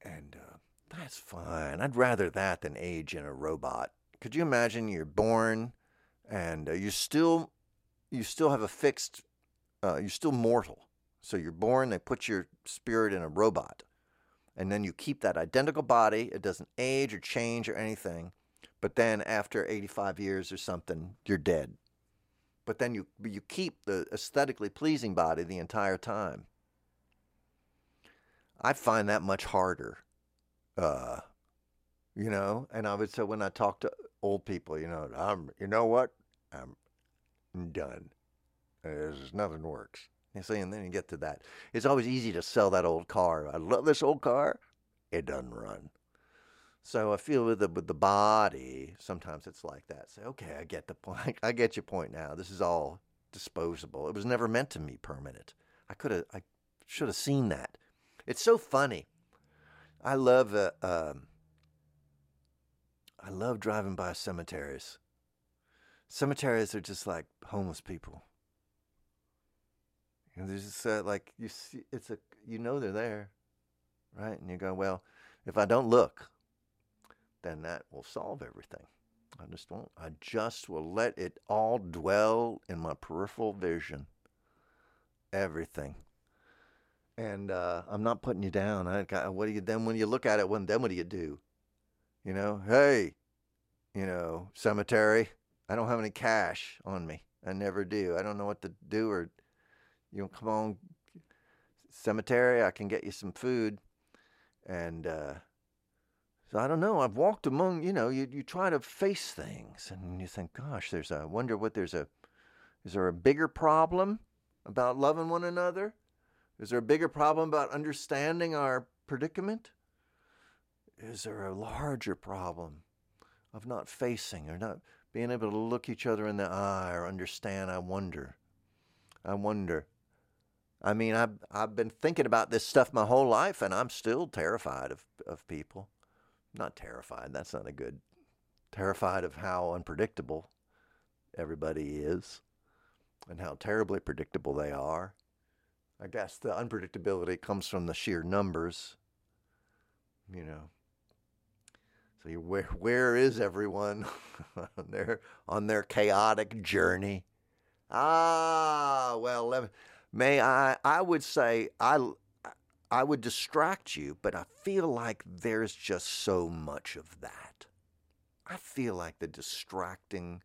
And uh, that's fine. I'd rather that than age in a robot. Could you imagine you're born and uh, you still you still have a fixed, uh, you're still mortal. So you're born, they put your spirit in a robot. And then you keep that identical body. It doesn't age or change or anything. But then after eighty-five years or something, you're dead. But then you you keep the aesthetically pleasing body the entire time. I find that much harder. Uh, you know, and I would say when I talk to old people, you know, I'm, you know what? I'm done. There's nothing works. You see, and then you get to that. It's always easy to sell that old car. I love this old car. It doesn't run. So I feel with the with the body, sometimes it's like that. Say, okay, I get the point. I get your point now. This is all disposable. It was never meant to be permanent. I could have, I should have seen that. It's so funny. I love, uh, um, I love driving by cemeteries. Cemeteries are just like homeless people. And there's just uh, like you see, it's a you know they're there, right? And you go, well, if I don't look, then that will solve everything. I just won't. I just will let it all dwell in my peripheral vision. Everything. And uh, I'm not putting you down. I got, what do you then when you look at it? When then what do you do? You know, hey, you know, cemetery. I don't have any cash on me. I never do. I don't know what to do. Or you know, come on, cemetery. I can get you some food. And uh, so I don't know. I've walked among. You know, you you try to face things, and you think, gosh, there's a. I wonder what there's a. Is there a bigger problem about loving one another? Is there a bigger problem about understanding our predicament? Is there a larger problem of not facing or not being able to look each other in the eye or understand? I wonder. I wonder. I mean, I've, I've been thinking about this stuff my whole life, and I'm still terrified of, of people. Not terrified. That's not a good... Terrified of how unpredictable everybody is and how terribly predictable they are. I guess the unpredictability comes from the sheer numbers, you know. So you, where where is everyone on their on their chaotic journey? Ah, well, let me, may I? I would say I I would distract you, but I feel like there's just so much of that. I feel like the distracting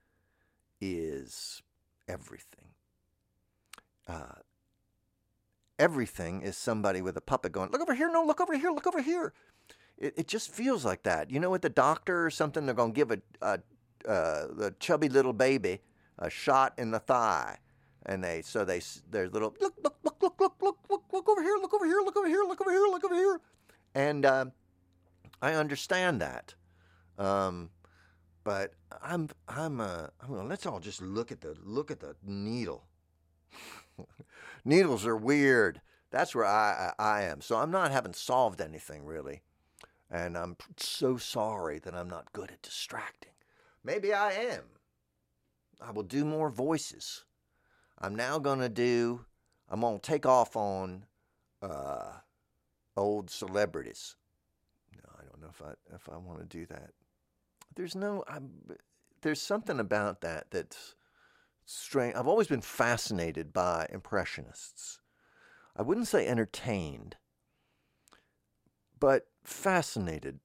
is everything. Uh, Everything is somebody with a puppet going, look over here, no, look over here, look over here. It it just feels like that. You know, with the doctor or something, they're going to give a, a uh, the chubby little baby a shot in the thigh. And they, so they, they're little, look, look, look, look, look, look, look, look over here, look over here, look over here, look over here, look over here. And uh, I understand that. Um, but I'm, I'm, uh, I'm gonna, let's all just look at the, look at the needle. Needles are weird. That's where I, I I am. So I'm not having solved anything really. And I'm so sorry that I'm not good at distracting. Maybe I am. I will do more voices. I'm now going to do, I'm going to take off on uh, old celebrities. No, I don't know if I if I want to do that. There's no, I'm, there's something about that that's strange. I've always been fascinated by impressionists. I wouldn't say entertained, but fascinated.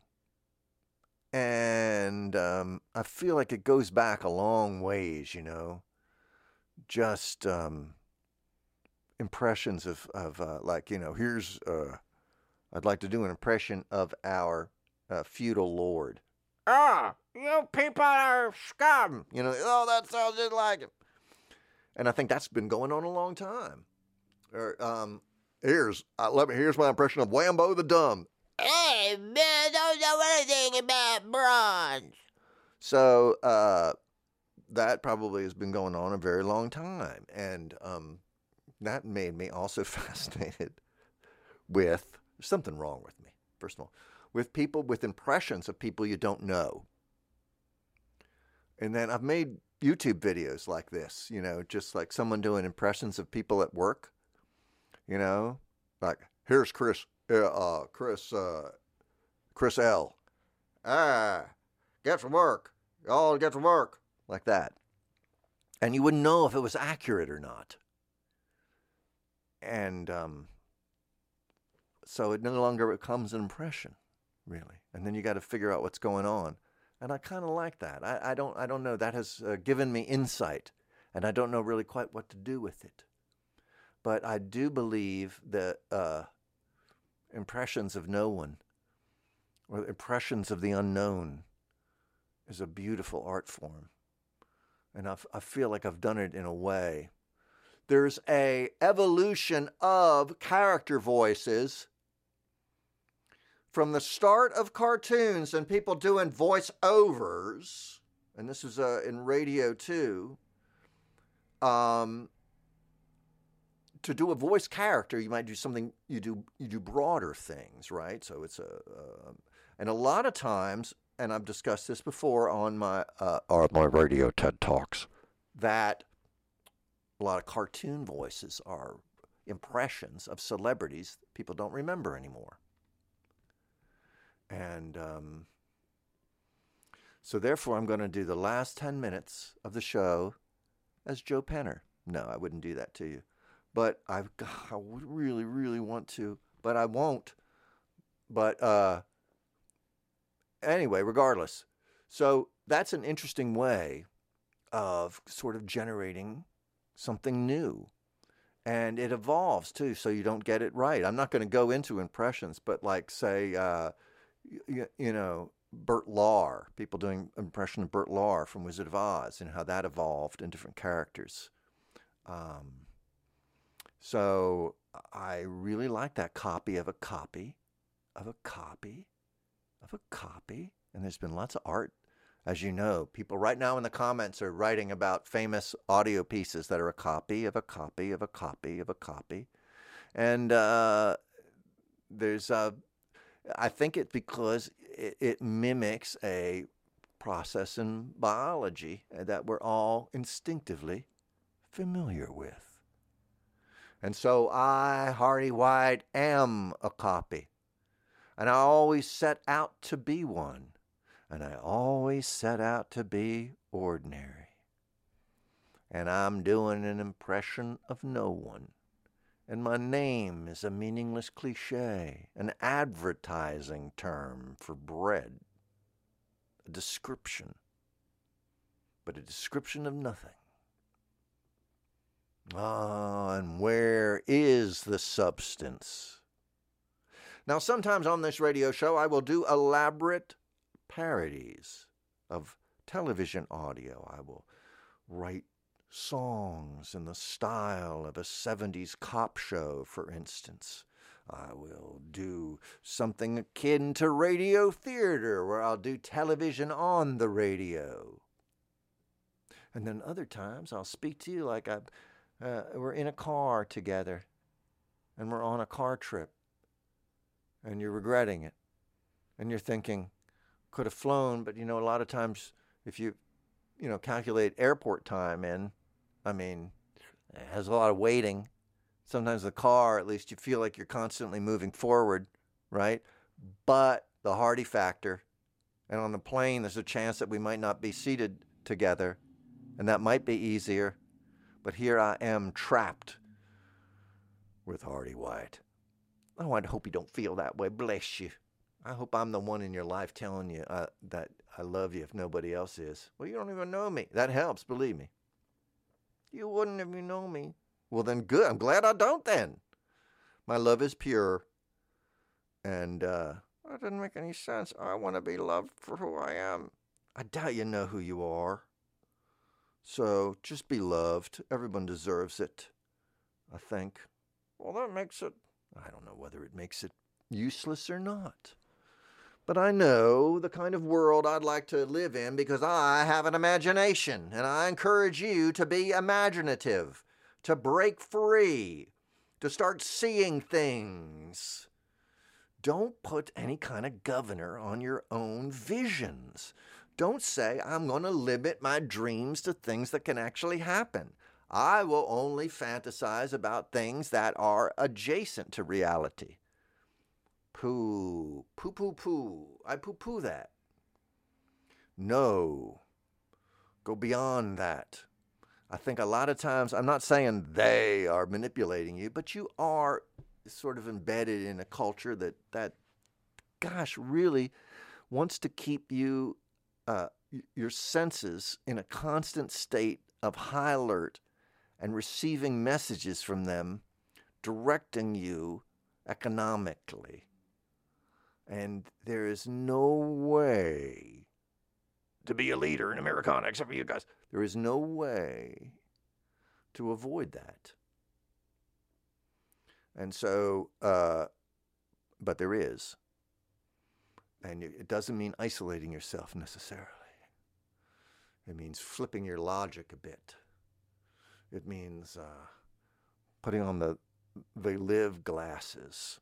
And um, I feel like it goes back a long ways, you know. Just um, impressions of, of uh, like, you know, here's, uh, I'd like to do an impression of our uh, feudal lord. Ah, you people are scum. You know, oh, that sounds just like him. And I think that's been going on a long time. Or, um, here's, uh, let me, here's my impression of Wambo the Dumb. Hey, man, don't know anything about bronze. So, uh, that probably has been going on a very long time. And, um, that made me also fascinated with, there's something wrong with me, first of all, with people with impressions of people you don't know. And then I've made YouTube videos like this, you know, just like someone doing impressions of people at work, you know, like, here's Chris. Yeah, uh, Chris, uh, Chris L. Ah, get to work. Y'all get to work. Like that. And you wouldn't know if it was accurate or not. And um, so it no longer becomes an impression, really. And then you got to figure out what's going on. And I kind of like that. I, I don't I don't know. That has uh, given me insight. And I don't know really quite what to do with it. But I do believe that uh, impressions of no one, or impressions of the unknown, is a beautiful art form. And I, I feel like I've done it in a way. There's a evolution of character voices from the start of cartoons and people doing voiceovers, and this is uh, in radio too. Um, to do a voice character, you might do something. You do you do broader things, right? So it's a, uh, and a lot of times, and I've discussed this before on my uh, on my radio TED Talks, that a lot of cartoon voices are impressions of celebrities people don't remember anymore. And um, so therefore, I'm going to do the last ten minutes of the show as Joe Penner. No, I wouldn't do that to you. But I've, I would really, really want to, but I won't. But uh, anyway, regardless. So that's an interesting way of sort of generating something new. And it evolves, too, so you don't get it right. I'm not going to go into impressions, but like, say, uh, you, you know, Bert Lahr, people doing impression of Bert Lahr from Wizard of Oz and how that evolved in different characters. Um, so I really like that copy of a copy of a copy of a copy. And there's been lots of art. As you know, people right now in the comments are writing about famous audio pieces that are a copy of a copy of a copy of a copy. And uh, there's, uh, I think it's because it, it mimics a process in biology that we're all instinctively familiar with. And so I, Hardy White, am a copy. And I always set out to be one. And I always set out to be ordinary. And I'm doing an impression of no one. And my name is a meaningless cliche, an advertising term for bread. A description, but a description of nothing. Ah, and where is the substance? Now, sometimes on this radio show, I will do elaborate parodies of television audio. I will write songs in the style of a seventies cop show, for instance. I will do something akin to radio theater, where I'll do television on the radio. And then other times I'll speak to you like I, uh, we're in a car together, and we're on a car trip, and you're regretting it, and you're thinking, could have flown, but you know, a lot of times if you, you know, calculate airport time in, I mean, it has a lot of waiting. Sometimes the car, at least you feel like you're constantly moving forward, right? But the Hardy factor, and on the plane, there's a chance that we might not be seated together, and that might be easier. But here I am trapped with Hardy White. Oh, I hope you don't feel that way. Bless you. I hope I'm the one in your life telling you uh, that I love you if nobody else is. Well, you don't even know me. That helps, believe me. You wouldn't if you know me. Well, then good. I'm glad I don't then. My love is pure. And uh, that doesn't make any sense. I want to be loved for who I am. I doubt you know who you are. So just be loved. Everyone deserves it, I think. Well, that makes it, I don't know whether it makes it useless or not. But I know the kind of world I'd like to live in because I have an imagination, and I encourage you to be imaginative, to break free, to start seeing things. Don't put any kind of governor on your own visions. Don't say, I'm going to limit my dreams to things that can actually happen. I will only fantasize about things that are adjacent to reality. Poo. Poo, poo, poo. I poo, poo that. No. Go beyond that. I think a lot of times, I'm not saying they are manipulating you, but you are sort of embedded in a culture that, that gosh, really wants to keep you, uh, your senses in a constant state of high alert and receiving messages from them directing you economically. And there is no way to be a leader in Americana, except for you guys. There is no way to avoid that. And so, uh, but there is. And it doesn't mean isolating yourself necessarily. It means flipping your logic a bit. It means uh, putting on the they live glasses.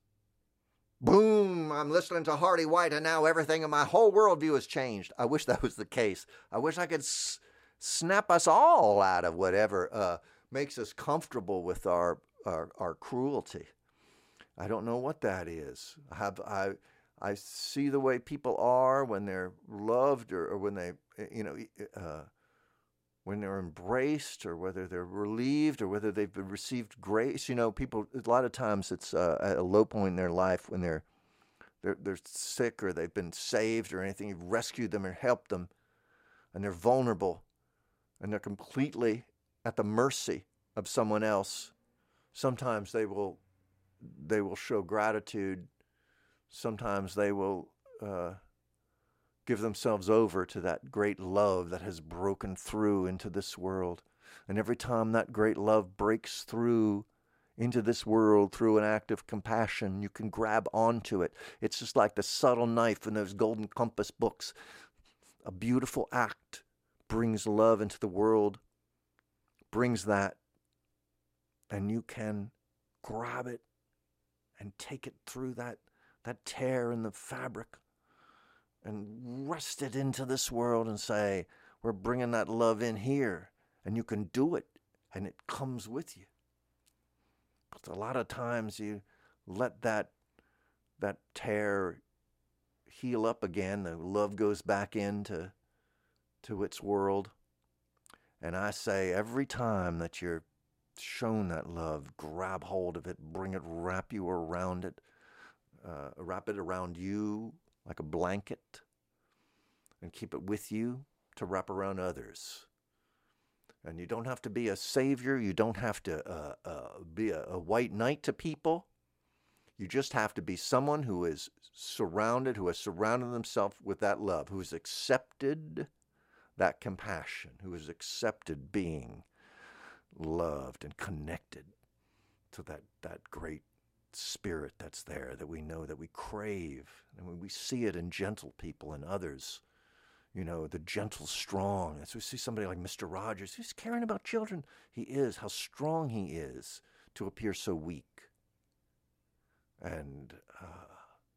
Boom! I'm listening to Hardy White, and now everything in my whole worldview has changed. I wish that was the case. I wish I could s- snap us all out of whatever uh, makes us comfortable with our, our our cruelty. I don't know what that is. I have I I see the way people are when they're loved, or, or when they you know uh, when they're embraced, or whether they're relieved, or whether they've received grace. You know, people, a lot of times it's uh, at a low point in their life when they're, they're they're sick, or they've been saved or anything. You've rescued them or helped them, and they're vulnerable, and they're completely at the mercy of someone else. Sometimes they will they will show gratitude. Sometimes they will uh, give themselves over to that great love that has broken through into this world. And every time that great love breaks through into this world through an act of compassion, you can grab onto it. It's just like the subtle knife in those Golden Compass books. A beautiful act brings love into the world, brings that, and you can grab it and take it through that, that tear in the fabric and rest it into this world and say, we're bringing that love in here, and you can do it, and it comes with you. But a lot of times you let that that tear heal up again. The love goes back into to its world. And I say, every time that you're shown that love, grab hold of it, bring it, wrap you around it, uh, wrap it around you like a blanket, and keep it with you to wrap around others. And you don't have to be a savior. You don't have to uh, uh, be a, a white knight to people. You just have to be someone who is surrounded, who has surrounded themselves with that love, who has accepted that compassion, who has accepted being loved and connected to that, that great spirit that's there, that we know, that we crave. And when we see it in gentle people and others, you know, the gentle, strong. As we see somebody like Mister Rogers, who's caring about children. He is, how strong he is to appear so weak. And uh,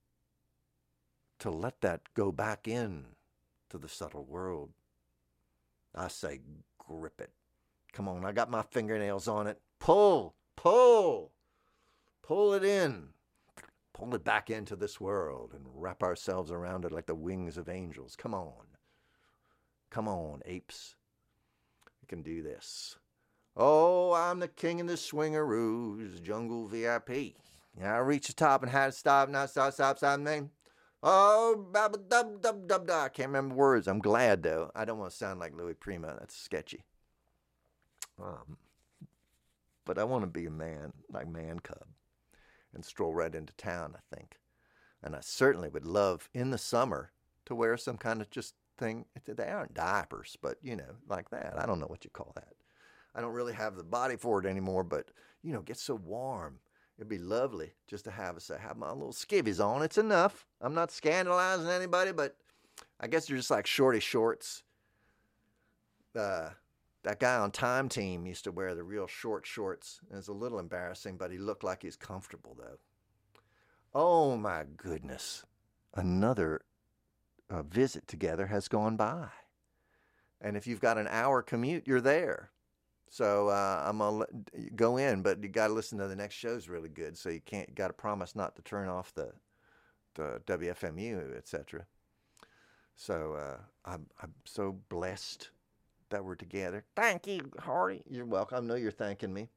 to let that go back in to the subtle world, I say, grip it. Come on, I got my fingernails on it. Pull, pull, pull it in. Pull it back into this world and wrap ourselves around it like the wings of angels. Come on. Come on, apes. We can do this. Oh, I'm the king of the swingaroos, jungle V I P. Yeah, I reached the top and had to stop, not stop, stop, stop, name. Oh, dub, dub, dub, dub, dub. I can't remember words. I'm glad, though. I don't want to sound like Louis Prima. That's sketchy. Um, but I want to be a man, like Man Cub, and stroll right into town, I think. And I certainly would love, in the summer, to wear some kind of just thing. They aren't diapers, but, you know, like that. I don't know what you call that. I don't really have the body for it anymore, but, you know, it gets so warm. It'd be lovely just to have us have my little skivvies on. It's enough. I'm not scandalizing anybody, but I guess they're just like shorty shorts. Uh, that guy on Time Team used to wear the real short shorts. It was a little embarrassing, but he looked like he's comfortable, though. Oh, my goodness. Another uh, visit together has gone by. And if you've got an hour commute, you're there. So uh, I'm going to go in, but you got to listen to the next show's really good. So you can't, got to promise not to turn off the uh, W F M U, et cetera. So uh, I'm I'm so blessed that we're together. Thank you, Hardy. You're welcome. I know you're thanking me.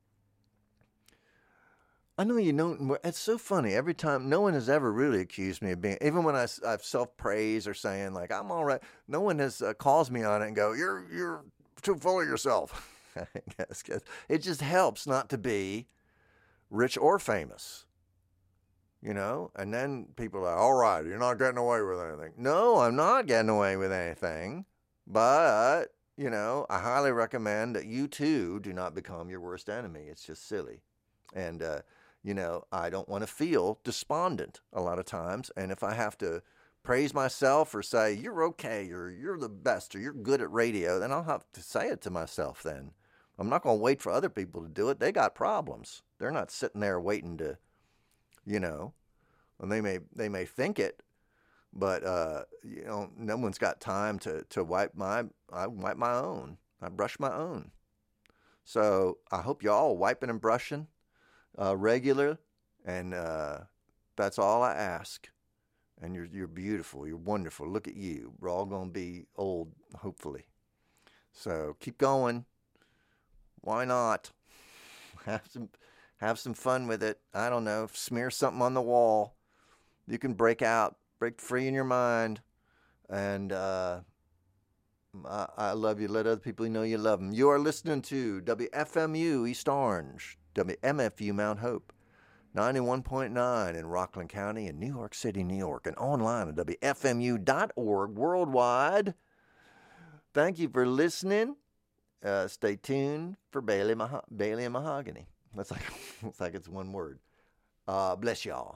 I know you know. It's so funny. Every time, no one has ever really accused me of being, even when I, I've self-praised or saying, like, I'm all right, no one has uh, calls me on it and go, you're you're too full of yourself. I guess, guess. It just helps not to be rich or famous, you know? And then people are like, all right, you're not getting away with anything. No, I'm not getting away with anything. But, you know, I highly recommend that you, too, do not become your worst enemy. It's just silly. And, uh, you know, I don't want to feel despondent a lot of times. And if I have to praise myself or say, you're okay, or you're the best, or you're good at radio, then I'll have to say it to myself then. I'm not going to wait for other people to do it. They got problems. They're not sitting there waiting to, you know, and they may they may think it, but, uh, you know, no one's got time to, to wipe my, I wipe my own. I brush my own. So I hope y'all wiping and brushing Uh, regular, and uh, that's all I ask. And you're you're beautiful. You're wonderful. Look at you. We're all gonna be old, hopefully. So keep going. Why not? Have some have some fun with it. I don't know. Smear something on the wall. You can break out, break free in your mind, and uh, I, I love you. Let other people know you love them. You are listening to W F M U East Orange, W M F U Mount Hope, ninety-one point nine in Rockland County in New York City, New York, and online at W F M U dot org worldwide. Thank you for listening. Uh, stay tuned for Bailey, Maho- Bailey and Mahogany. That's like, it's like it's one word. Uh, bless y'all.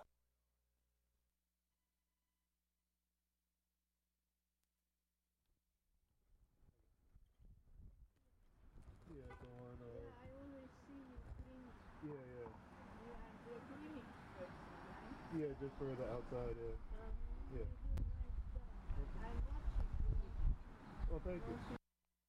Yeah, just for the outside, yeah. Yeah. Well, thank you.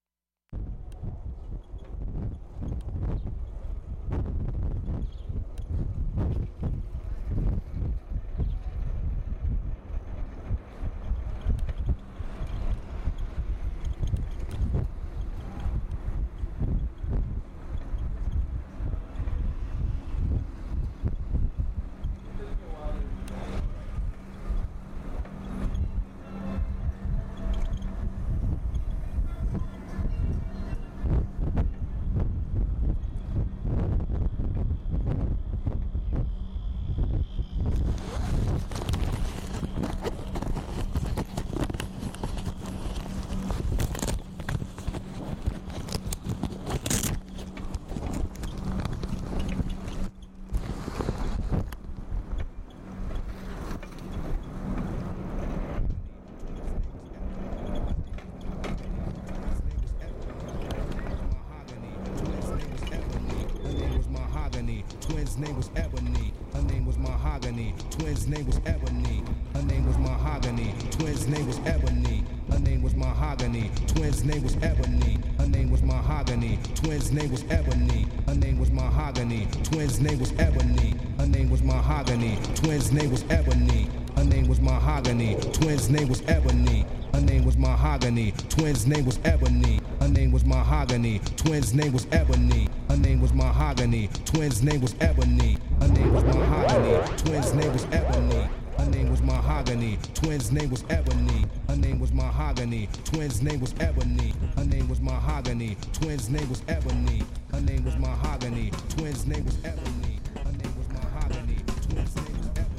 Twins' name was Ebony. Her name was Mahogany. Twins' name was Ebony. Her name was Mahogany. Twins' name was Ebony. Her name was Mahogany. Twins' name was Ebony. Her name was Mahogany. Twins' name was Ebony. Her name was Mahogany. Twins' name was Ebony. Her name was Mahogany. Twins' name was Ebony. Her name was Mahogany. Twins' name was Ebony. Her name was Mahogany. Twins' name was Ebony. Her name was Mahogany. Twins' name was Ebony. Her name was Mahogany. Twins' name was Ebony. Her name was Mahogany. Twins' name was Ebony. Her name was Mahogany. Twins' name was Ebony. Her name was Mahogany. Twins' name was Ebony. Her name was Mahogany. Twins' name was Ebony. Her name was Mahogany. Twins' name was Ebony. Her name was Mahogany. Twins' name was Ebony.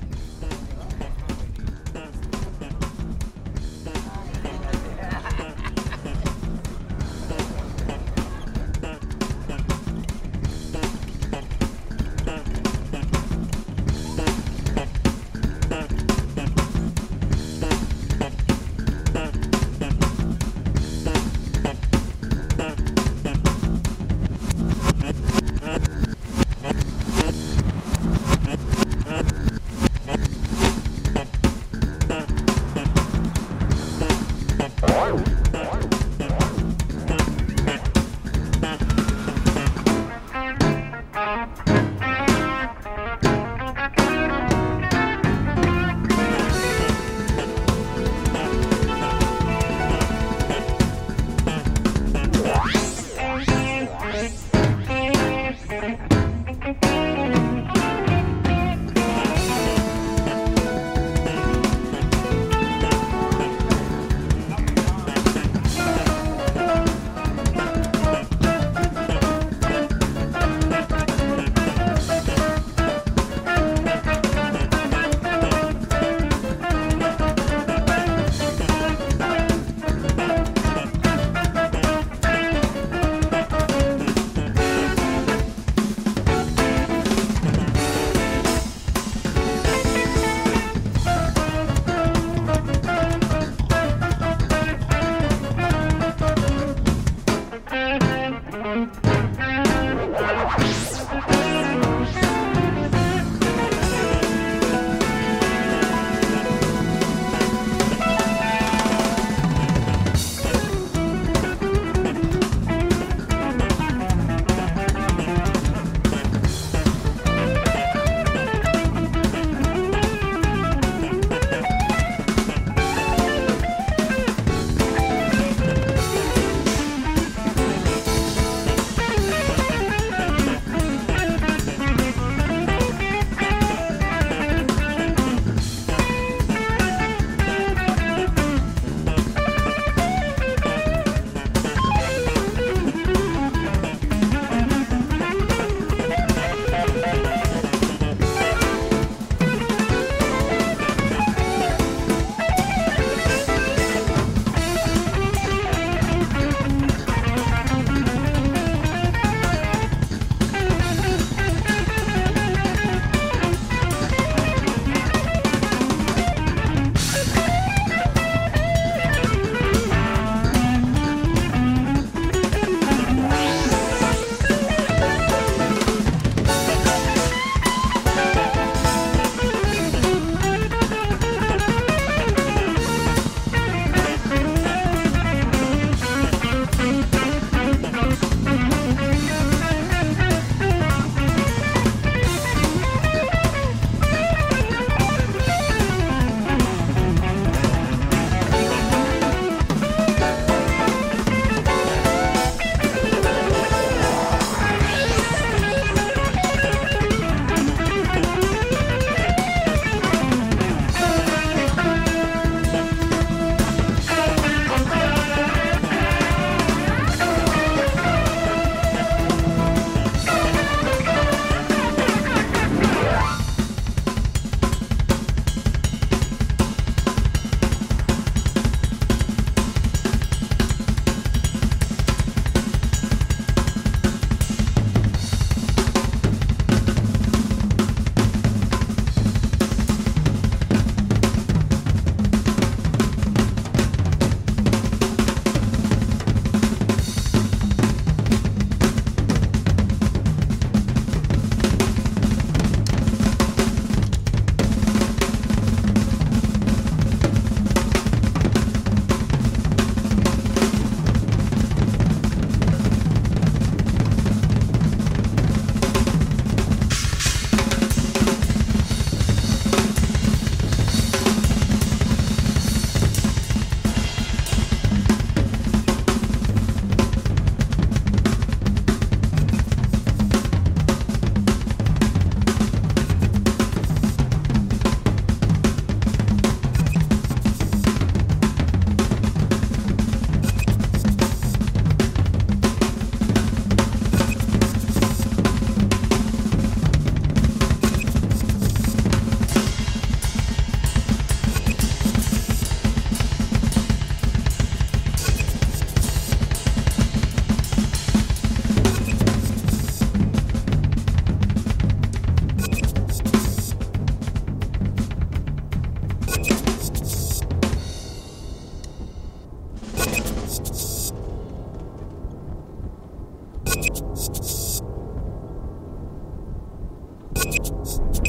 Thank